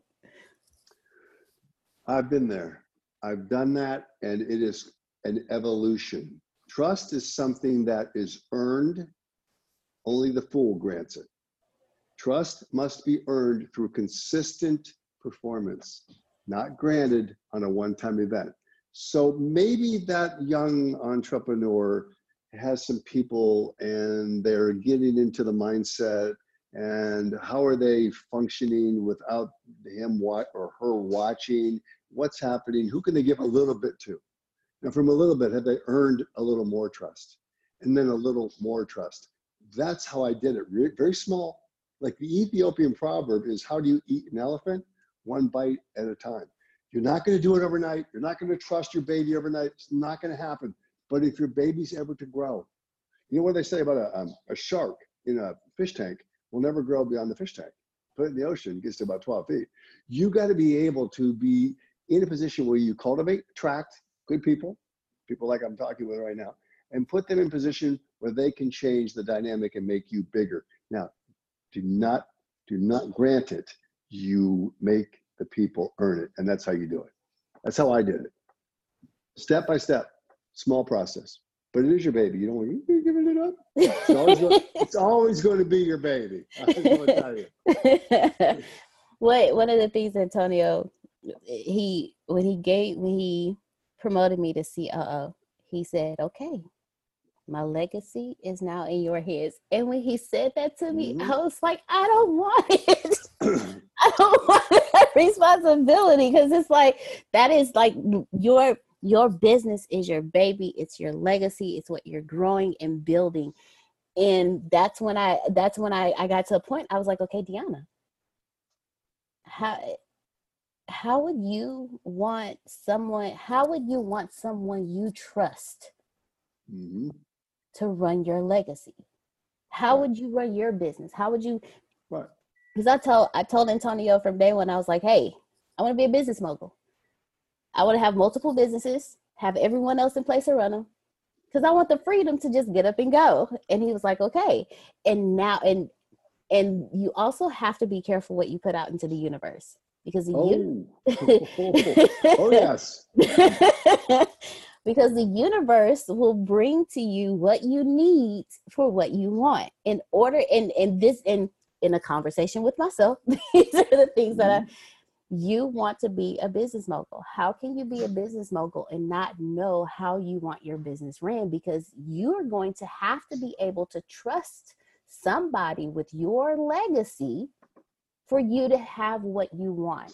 I've been there. I've done that, and it is an evolution. Trust is something that is earned. Only the fool grants it. Trust must be earned through consistent performance, not granted on a one-time event. So maybe that young entrepreneur has some people and they're getting into the mindset, and how are they functioning without him or her watching? What's happening? Who can they give a little bit to? Now, from a little bit, have they earned a little more trust? And then a little more trust. That's how I did it. Very small. Like the Ethiopian proverb is, how do you eat an elephant? One bite at a time. You're not going to do it overnight. You're not going to trust your baby overnight. It's not going to happen. But if your baby's ever to grow, you know what they say about a, um, a shark in a fish tank will never grow beyond the fish tank. Put it in the ocean, gets to about twelve feet. You got to be able to be in a position where you cultivate, attract good people, people like I'm talking with right now, and put them in position where they can change the dynamic and make you bigger. Now, do not, do not grant it. You make the people earn it, and that's how you do it. That's how I did it. Step by step, small process. But it is your baby. You don't want to give it up. It's always, going, it's always going to be your baby. I just want to tell you. What one of the things, Antonio, he when he gave when he promoted me to C O O, he said, "Okay, my legacy is now in your hands." And when he said that to me, mm-hmm. I was like, I don't want it. I don't want that responsibility, because it's like, that is like your your business is your baby. It's your legacy. It's what you're growing and building. And that's when I that's when I, I got to a point, I was like, okay, Deanna, how how would you want someone, how would you want someone you trust mm-hmm. to run your legacy? How right. would you run your business? How would you, right. Because I told I told Antonio from day one, I was like, hey, I want to be a business mogul. I want to have multiple businesses, have everyone else in place to run them, because I want the freedom to just get up and go. And he was like, okay. And now, and and you also have to be careful what you put out into the universe, because the oh. un- oh yes. Because the universe will bring to you what you need for what you want. In order, and and this, in in a conversation with myself, these are the things that I. You want to be a business mogul. How can you be a business mogul and not know how you want your business ran? Because you are going to have to be able to trust somebody with your legacy for you to have what you want.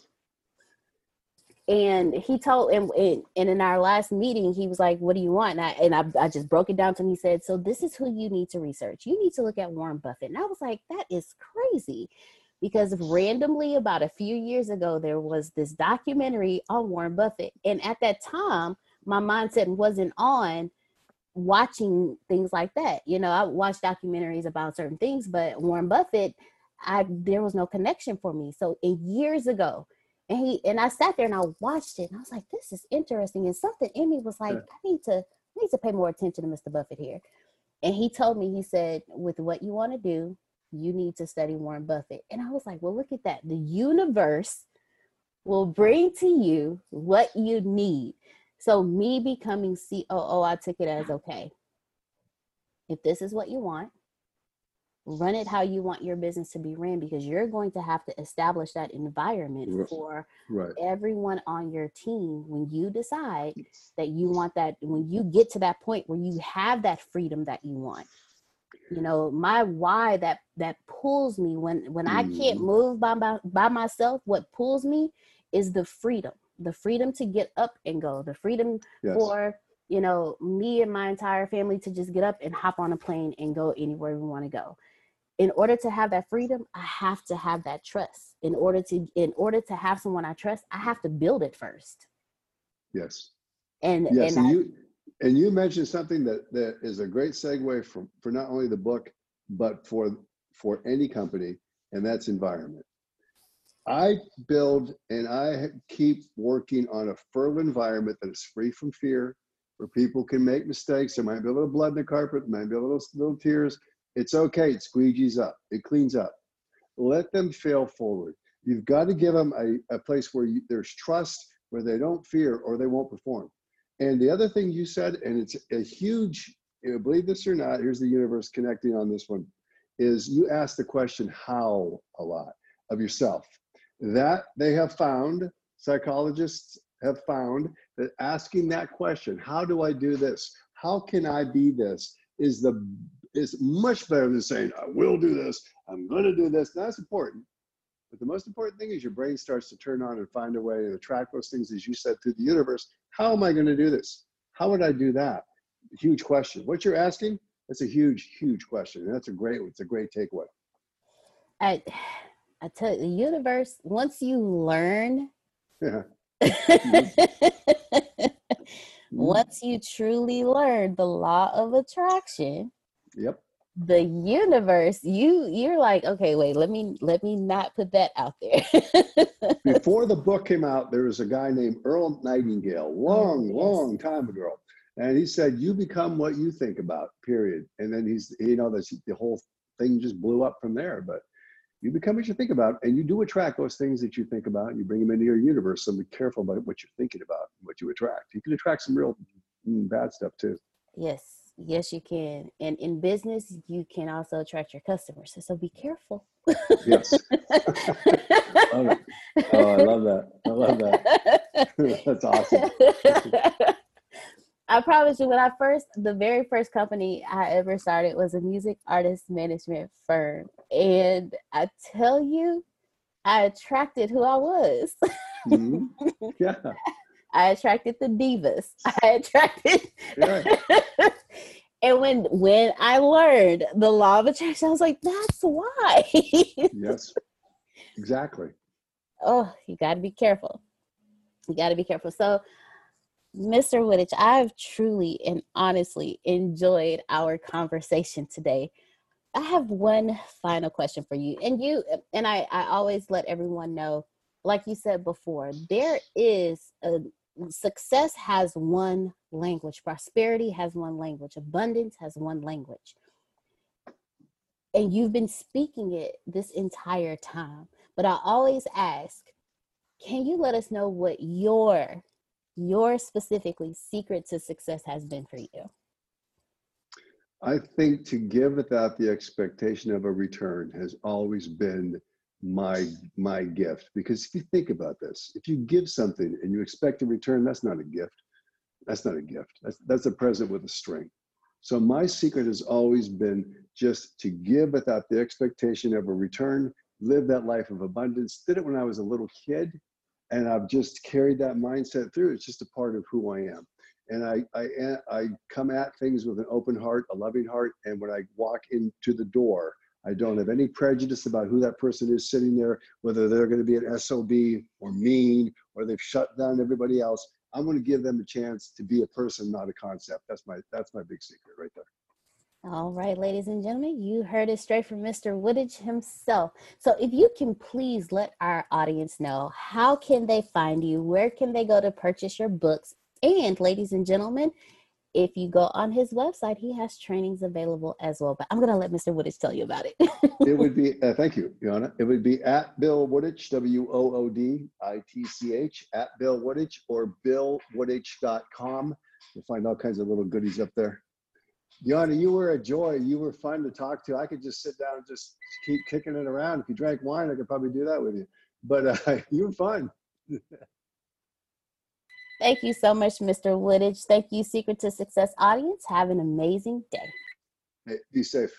And he told, and, and in our last meeting, he was like, what do you want? And I, and I, I just broke it down to him. He said, so this is who you need to research. You need to look at Warren Buffett. And I was like, that is crazy. Because randomly, about a few years ago, there was this documentary on Warren Buffett. And at that time, my mindset wasn't on watching things like that. You know, I watched documentaries about certain things, but Warren Buffett, I there was no connection for me. So in years ago, and he and I sat there and I watched it, and I was like, this is interesting. And something in me was like, I need to I need to pay more attention to Mister Buffett here. And he told me, he said, with what you want to do, you need to study Warren Buffett. And I was like, well, look at that. The universe will bring to you what you need. So me becoming C O O, I took it as, okay, if this is what you want, run it how you want your business to be ran, because you're going to have to establish that environment for right. everyone on your team when you decide that you want that, when you get to that point where you have that freedom that you want. You know, my why that that pulls me when when I can't move by my, by myself, what pulls me is the freedom, the freedom to get up and go, the freedom yes. for, you know, me and my entire family to just get up and hop on a plane and go anywhere we want to go. In order to have that freedom, I have to have that trust. In order to, in order to have someone I trust, I have to build it first. Yes. And, yes, and, and I, you, and you mentioned something that, that is a great segue for, for not only the book, but for, for any company, and that's environment. I build and I keep working on a fertile environment that is free from fear, where people can make mistakes. There might be a little blood in the carpet, there might be a little, little tears. It's okay. It squeegees up. It cleans up. Let them fail forward. You've got to give them a, a place where you, there's trust, where they don't fear or they won't perform. And the other thing you said, and it's a huge, you know, believe this or not, here's the universe connecting on this one, is you ask the question how a lot of yourself. That they have found, psychologists have found that asking that question, how do I do this? How can I be this? Is the is much better than saying, I will do this, I'm gonna do this. That's important. But the most important thing is your brain starts to turn on and find a way to attract those things, as you said, through the universe. How am I gonna do this? How would I do that? Huge question. What you're asking, that's a huge, huge question. And that's a great, it's a great takeaway. I, I tell you, the universe, once you learn, yeah. once you truly learn the law of attraction, yep, the universe, you you're like, okay, wait, let me let me not put that out there. Before the book came out, there was a guy named Earl Nightingale, long, oh, yes. long time ago, and he said, "You become what you think about." Period. And then he's, you know, that's, the whole thing just blew up from there. But you become what you think about, and you do attract those things that you think about, and you bring them into your universe. So be careful about what you're thinking about, and what you attract. You can attract some real bad stuff too. Yes, yes, you can. And in business, you can also attract your customers. So, so be careful. Yes. Love it. Oh, I love that. I love that. That's awesome. I promise you, when I first, the very first company I ever started was a music artist management firm. And I tell you, I attracted who I was. Mm-hmm. Yeah. I attracted the divas. I attracted. Yeah. And when when I learned the law of attraction, I was like, that's why. Yes, exactly. Oh, you got to be careful. You got to be careful. So, Mister Woodich, I've truly and honestly enjoyed our conversation today. I have one final question for you. And you, and I, I always let everyone know, like you said before, there is a success has one language, prosperity has one language, abundance has one language. And you've been speaking it this entire time. But I always ask, can you let us know what your your specifically secret to success has been for you? I think to give without the expectation of a return has always been my my gift. Because if you think about this, if you give something and you expect a return, that's not a gift. That's not a gift. That's that's a present with a string. So my secret has always been just to give without the expectation of a return, live that life of abundance. Did it when I was a little kid, and I've just carried that mindset through. It's just a part of who I am. And I, I, I come at things with an open heart, a loving heart. And when I walk into the door, I don't have any prejudice about who that person is sitting there, whether they're going to be an S O B or mean, or they've shut down everybody else. I'm going to give them a chance to be a person, not a concept. That's my, that's my big secret right there. All right, ladies and gentlemen, you heard it straight from Mister Woodich himself. So if you can please let our audience know, how can they find you? Where can they go to purchase your books? And ladies and gentlemen, if you go on his website, he has trainings available as well. But I'm going to let Mister Wooditch tell you about it. It would be, uh, thank you, Yana. It would be at Bill Wooditch, W O O D I T C H, at Bill Wooditch, or bill wooditch dot com. You'll find all kinds of little goodies up there. Yana, you were a joy. You were fun to talk to. I could just sit down and just keep kicking it around. If you drank wine, I could probably do that with you. But uh, you were fun. Thank you so much, Mister Wooditch. Thank you, Secret to Success audience. Have an amazing day. Hey, be safe.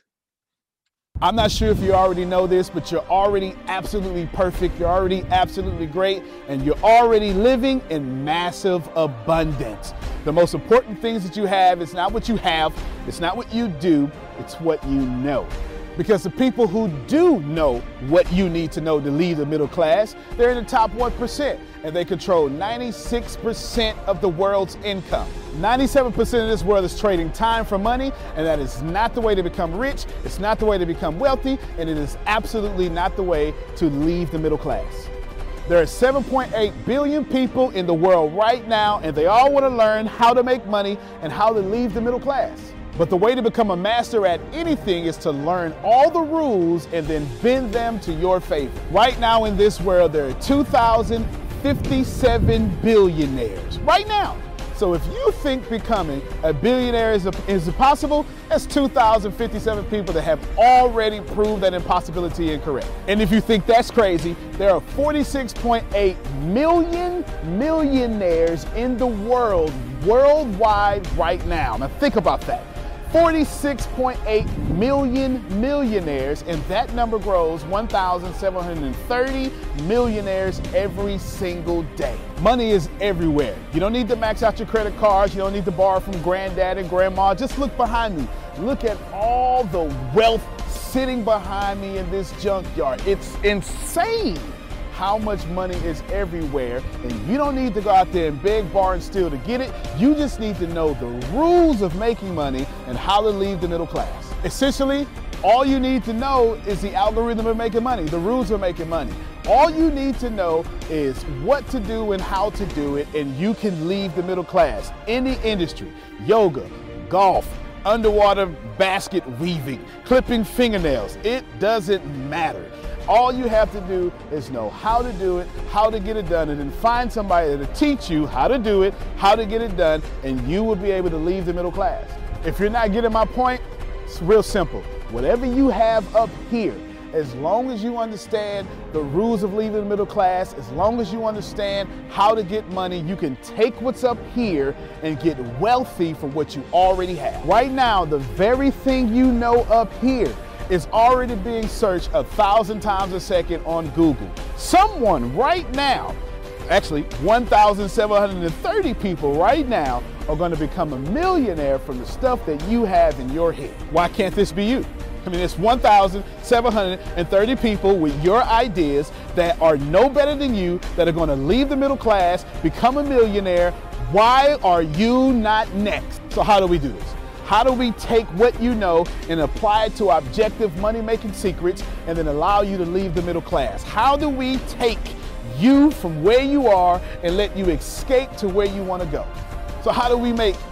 I'm not sure if you already know this, but you're already absolutely perfect. You're already absolutely great, and you're already living in massive abundance. The most important things that you have is not what you have, it's not what you do, it's what you know. Because the people who do know what you need to know to lead the middle class, they're in the top one percent, and they control ninety-six percent of the world's income. ninety-seven percent of this world is trading time for money, and that is not the way to become rich, it's not the way to become wealthy, and it is absolutely not the way to leave the middle class. There are seven point eight billion people in the world right now, and they all want to learn how to make money and how to leave the middle class. But the way to become a master at anything is to learn all the rules and then bend them to your favor. Right now in this world, there are two thousand fifty-seven billionaires. Right now. So if you think becoming a billionaire is, a, is impossible, that's two thousand fifty-seven people that have already proved that impossibility incorrect. And if you think that's crazy, there are forty-six point eight million millionaires in the world, worldwide right now. Now think about that. forty-six point eight million millionaires, and that number grows one thousand seven hundred thirty millionaires every single day. Money is everywhere. You don't need to max out your credit cards. You don't need to borrow from granddad and grandma. Just look behind me. Look at all the wealth sitting behind me in this junkyard. It's insane how much money is everywhere, and you don't need to go out there and beg, borrow, and steal to get it. You just need to know the rules of making money and how to leave the middle class. Essentially, all you need to know is the algorithm of making money, the rules of making money. All you need to know is what to do and how to do it, and you can leave the middle class. Any industry, yoga, golf, underwater basket weaving, clipping fingernails, it doesn't matter. All you have to do is know how to do it, how to get it done, and then find somebody to teach you how to do it, how to get it done, and you will be able to leave the middle class. If you're not getting my point, it's real simple. Whatever you have up here, as long as you understand the rules of leaving the middle class, as long as you understand how to get money, you can take what's up here and get wealthy from what you already have. Right now, the very thing you know up here is already being searched a thousand times a second on Google. Someone right now, actually one thousand seven hundred thirty people right now are going to become a millionaire from the stuff that you have in your head. Why can't this be you? I mean, it's one thousand seven hundred thirty people with your ideas that are no better than you, that are going to leave the middle class, become a millionaire. Why are you not next? So how do we do this? How do we take what you know and apply it to objective money-making secrets and then allow you to leave the middle class? How do we take you from where you are and let you escape to where you want to go? So how do we make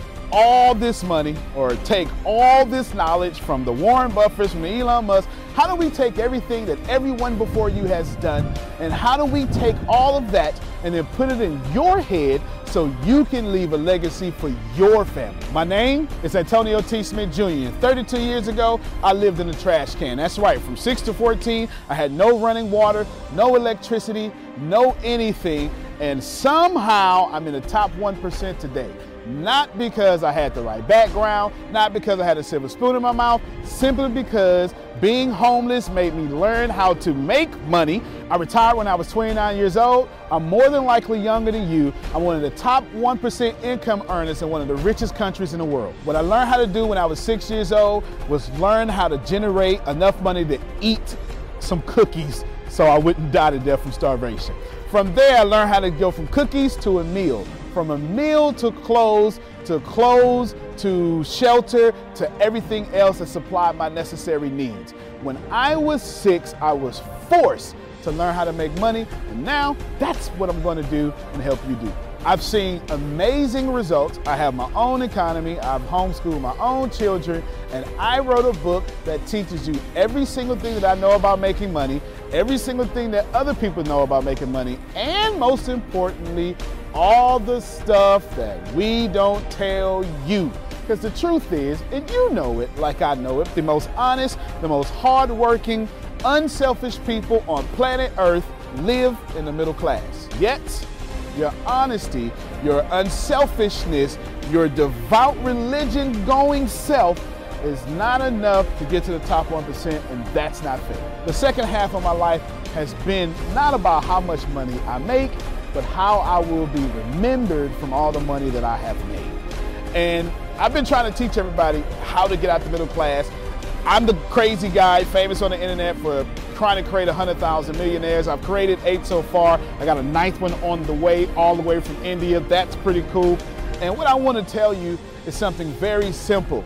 all this money, or take all this knowledge from the Warren Buffetts, from the Elon Musk? How do we take everything that everyone before you has done, and how do we take all of that and then put it in your head so you can leave a legacy for your family? My name is Antonio T. Smith Junior thirty-two years ago, I lived in a trash can. That's right, from six to fourteen, I had no running water, no electricity, no anything, and somehow I'm in the top one percent today. Not because I had the right background, not because I had a silver spoon in my mouth, simply because being homeless made me learn how to make money. I retired when I was twenty-nine years old. I'm more than likely younger than you. I'm one of the top one percent income earners in one of the richest countries in the world. What I learned how to do when I was six years old was learn how to generate enough money to eat some cookies so I wouldn't die to death from starvation. From there, I learned how to go from cookies to a meal. From a meal to clothes, to clothes, to shelter, to everything else that supplied my necessary needs. When I was six, I was forced to learn how to make money, and now that's what I'm going to do and help you do. I've seen amazing results. I have my own economy, I've homeschooled my own children, and I wrote a book that teaches you every single thing that I know about making money, every single thing that other people know about making money, and most importantly, all the stuff that we don't tell you. Because the truth is, and you know it like I know it, the most honest, the most hardworking, unselfish people on planet Earth live in the middle class. Yet, your honesty, your unselfishness, your devout religion-going self is not enough to get to the top one percent, and that's not fair. The second half of my life has been not about how much money I make, but how I will be remembered from all the money that I have made. And I've been trying to teach everybody how to get out the middle class. I'm the crazy guy famous on the internet for trying to create one hundred thousand millionaires. I've created eight so far. I got a ninth one on the way, all the way from India. That's pretty cool. And what I want to tell you is something very simple.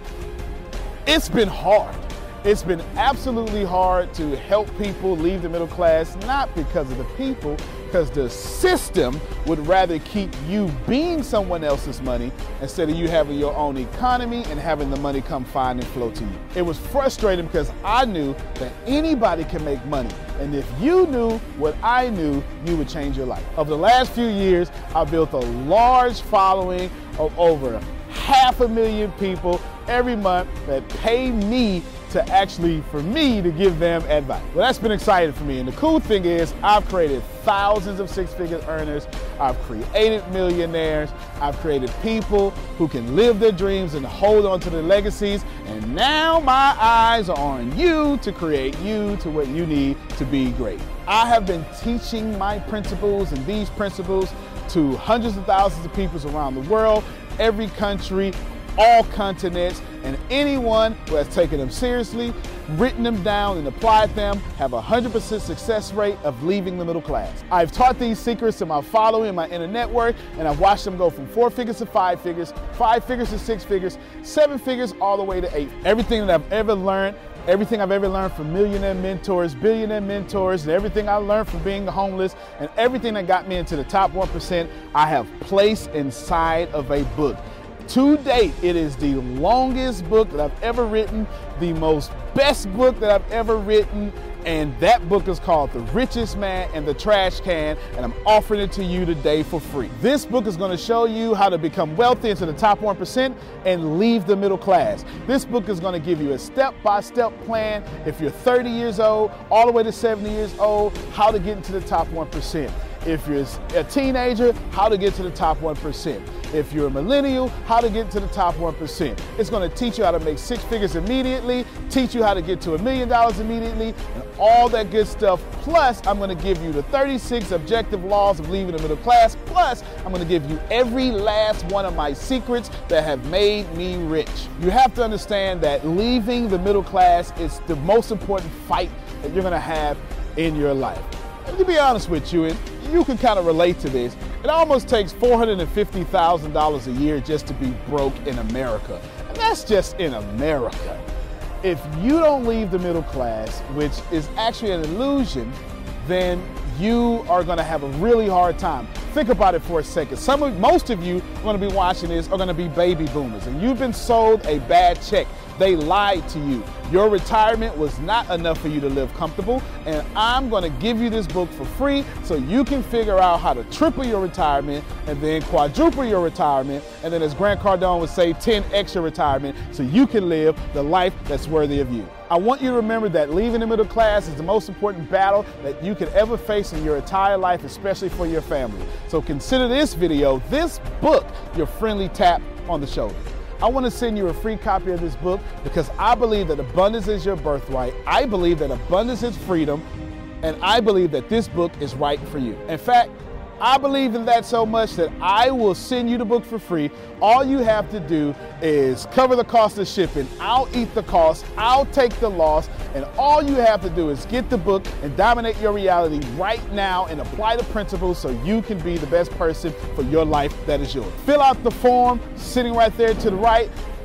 It's been hard. It's been absolutely hard to help people leave the middle class, not because of the people, because the system would rather keep you being someone else's money instead of you having your own economy and having the money come find and flow to you. It was frustrating because I knew that anybody can make money. And if you knew what I knew, you would change your life. Over the last few years, I've built a large following of over half a million people every month that pay me to actually, for me, to give them advice. Well, that's been exciting for me. And the cool thing is, I've created thousands of six-figure earners. I've created millionaires. I've created people who can live their dreams and hold on to their legacies. And now my eyes are on you to create you to what you need to be great. I have been teaching my principles and these principles to hundreds of thousands of people around the world, every country, all continents, and anyone who has taken them seriously, written them down, and applied them have a one hundred percent success rate of leaving the middle class. I've taught these secrets to my following, my inner network, and I've watched them go from four figures to five figures, five figures to six figures, seven figures, all the way to eight. Everything that I've ever learned, everything I've ever learned from millionaire mentors, billionaire mentors, and everything I learned from being homeless, and everything that got me into the top one percent, I have placed inside of a book. To date, it is the longest book that I've ever written, the most best book that I've ever written, and that book is called The Richest Man in the Trash Can, and I'm offering it to you today for free. This book is going to show you how to become wealthy into the top one percent and leave the middle class. This book is going to give you a step-by-step plan if you're thirty years old, all the way to seventy years old, how to get into the top one percent. If you're a teenager, how to get to the top one percent. If you're a millennial, how to get to the top one percent. It's going to teach you how to make six figures immediately, teach you how to get to a million dollars immediately, and all that good stuff. Plus, I'm going to give you the thirty-six objective laws of leaving the middle class. Plus, I'm going to give you every last one of my secrets that have made me rich. You have to understand that leaving the middle class is the most important fight that you're going to have in your life. And to be honest with you, and you can kind of relate to this, it almost takes four hundred fifty thousand dollars a year just to be broke in America. And that's just in America. If you don't leave the middle class, which is actually an illusion, then you are going to have a really hard time. Think about it for a second. Some of, most of you are going to be watching this are going to be baby boomers, and you've been sold a bad check. They lied to you. Your retirement was not enough for you to live comfortable, and I'm going to give you this book for free so you can figure out how to triple your retirement and then quadruple your retirement, and then as Grant Cardone would say, ten X your retirement so you can live the life that's worthy of you. I want you to remember that leaving the middle class is the most important battle that you could ever face in your entire life, especially for your family. So consider this video, this book, your friendly tap on the shoulder. I want to send you a free copy of this book because I believe that abundance is your birthright. I believe that abundance is freedom, and I believe that this book is right for you. In fact, I believe in that so much that I will send you the book for free. All you have to do is cover the cost of shipping. I'll eat the cost. I'll take the loss. And all you have to do is get the book and dominate your reality right now and apply the principles so you can be the best person for your life that is yours. Fill out the form sitting right there to the right.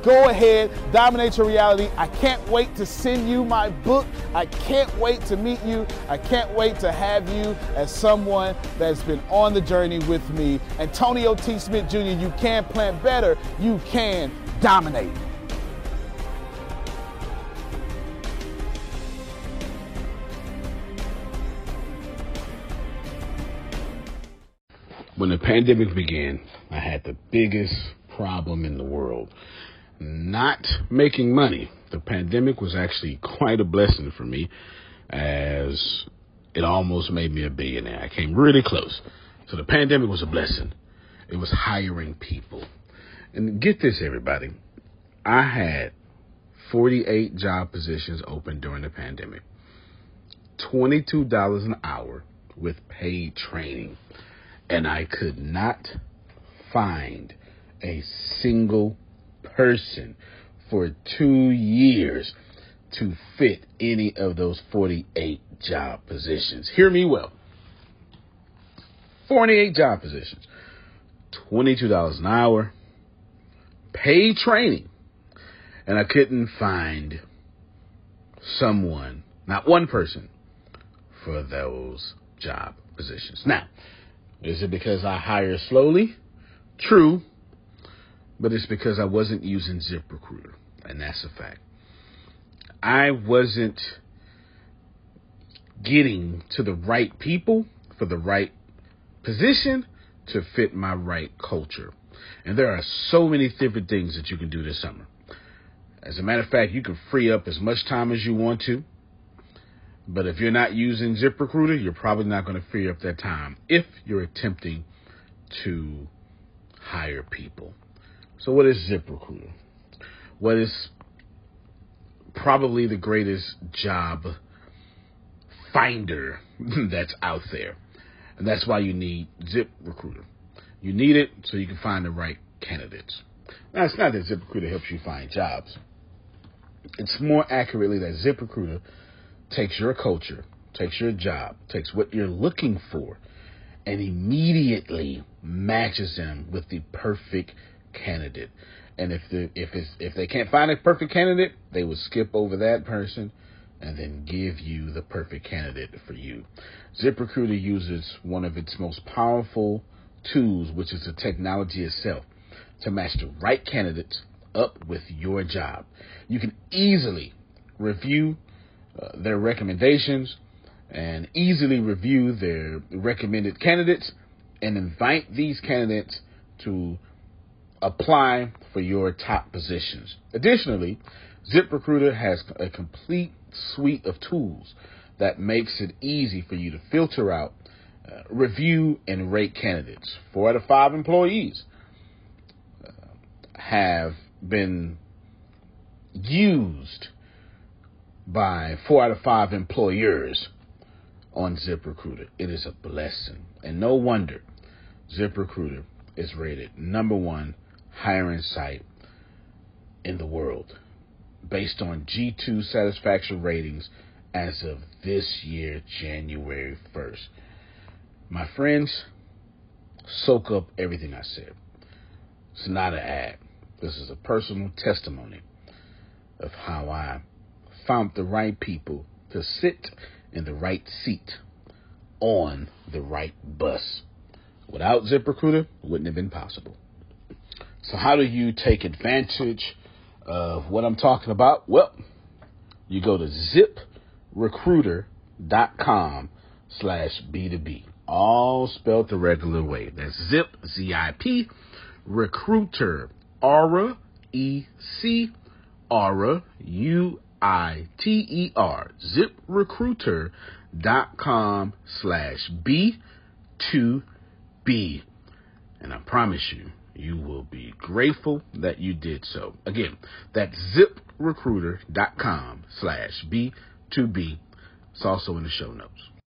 Go ahead, dominate your reality. I can't wait to send you my book. I can't wait to meet you. I can't wait to have you as someone that's been on the journey with me. Antonio T. Smith Junior, you can plant better. You can dominate. When the pandemic began, I had the biggest problem in the world. Not making money. The pandemic was actually quite a blessing for me, as it almost made me a billionaire. I came really close. So the pandemic was a blessing. It was hiring people. And get this, everybody. I had forty-eight job positions open during the pandemic. twenty-two dollars an hour with paid training. And I could not find a single person for two years to fit any of those forty-eight job positions. Hear me well. forty-eight job positions, twenty-two dollars an hour, paid training, and I couldn't find someone, not one person, for those job positions. Now, is it because I hire slowly? True. But it's because I wasn't using ZipRecruiter. And that's a fact. I wasn't getting to the right people for the right position to fit my right culture. And there are so many different things that you can do this summer. As a matter of fact, you can free up as much time as you want to. But if you're not using ZipRecruiter, you're probably not going to free up that time if you're attempting to hire people. So what is ZipRecruiter? What is probably the greatest job finder that's out there. And that's why you need ZipRecruiter. You need it so you can find the right candidates. Now, it's not that ZipRecruiter helps you find jobs. It's more accurately that ZipRecruiter takes your culture, takes your job, takes what you're looking for, and immediately matches them with the perfect candidate. And if the if it's if they can't find a perfect candidate, they will skip over that person and then give you the perfect candidate for you. ZipRecruiter uses one of its most powerful tools, which is the technology itself, to match the right candidates up with your job. You can easily review uh, their recommendations and easily review their recommended candidates and invite these candidates to apply for your top positions. Additionally, ZipRecruiter has a complete suite of tools that makes it easy for you to filter out, uh, review, and rate candidates. Four out of five employees uh, have been used by four out of five employers on ZipRecruiter. It is a blessing. And no wonder ZipRecruiter is rated number one hiring site in the world based on G two satisfaction ratings as of this year, January first. My friends, soak up everything I said. It's not an ad. This is a personal testimony of how I found the right people to sit in the right seat on the right bus. Without ZipRecruiter, it wouldn't have been possible. So how do you take advantage of what I'm talking about? Well, you go to ZipRecruiter.com slash B2B. All spelled the regular way. That's Zip, Z I P, Recruiter, Aura, E C, Aura, U I T E R, ZipRecruiter.com slash B two B. And I promise you, you will be grateful that you did so. Again, that's ZipRecruiter.com slash B two B. It's also in the show notes.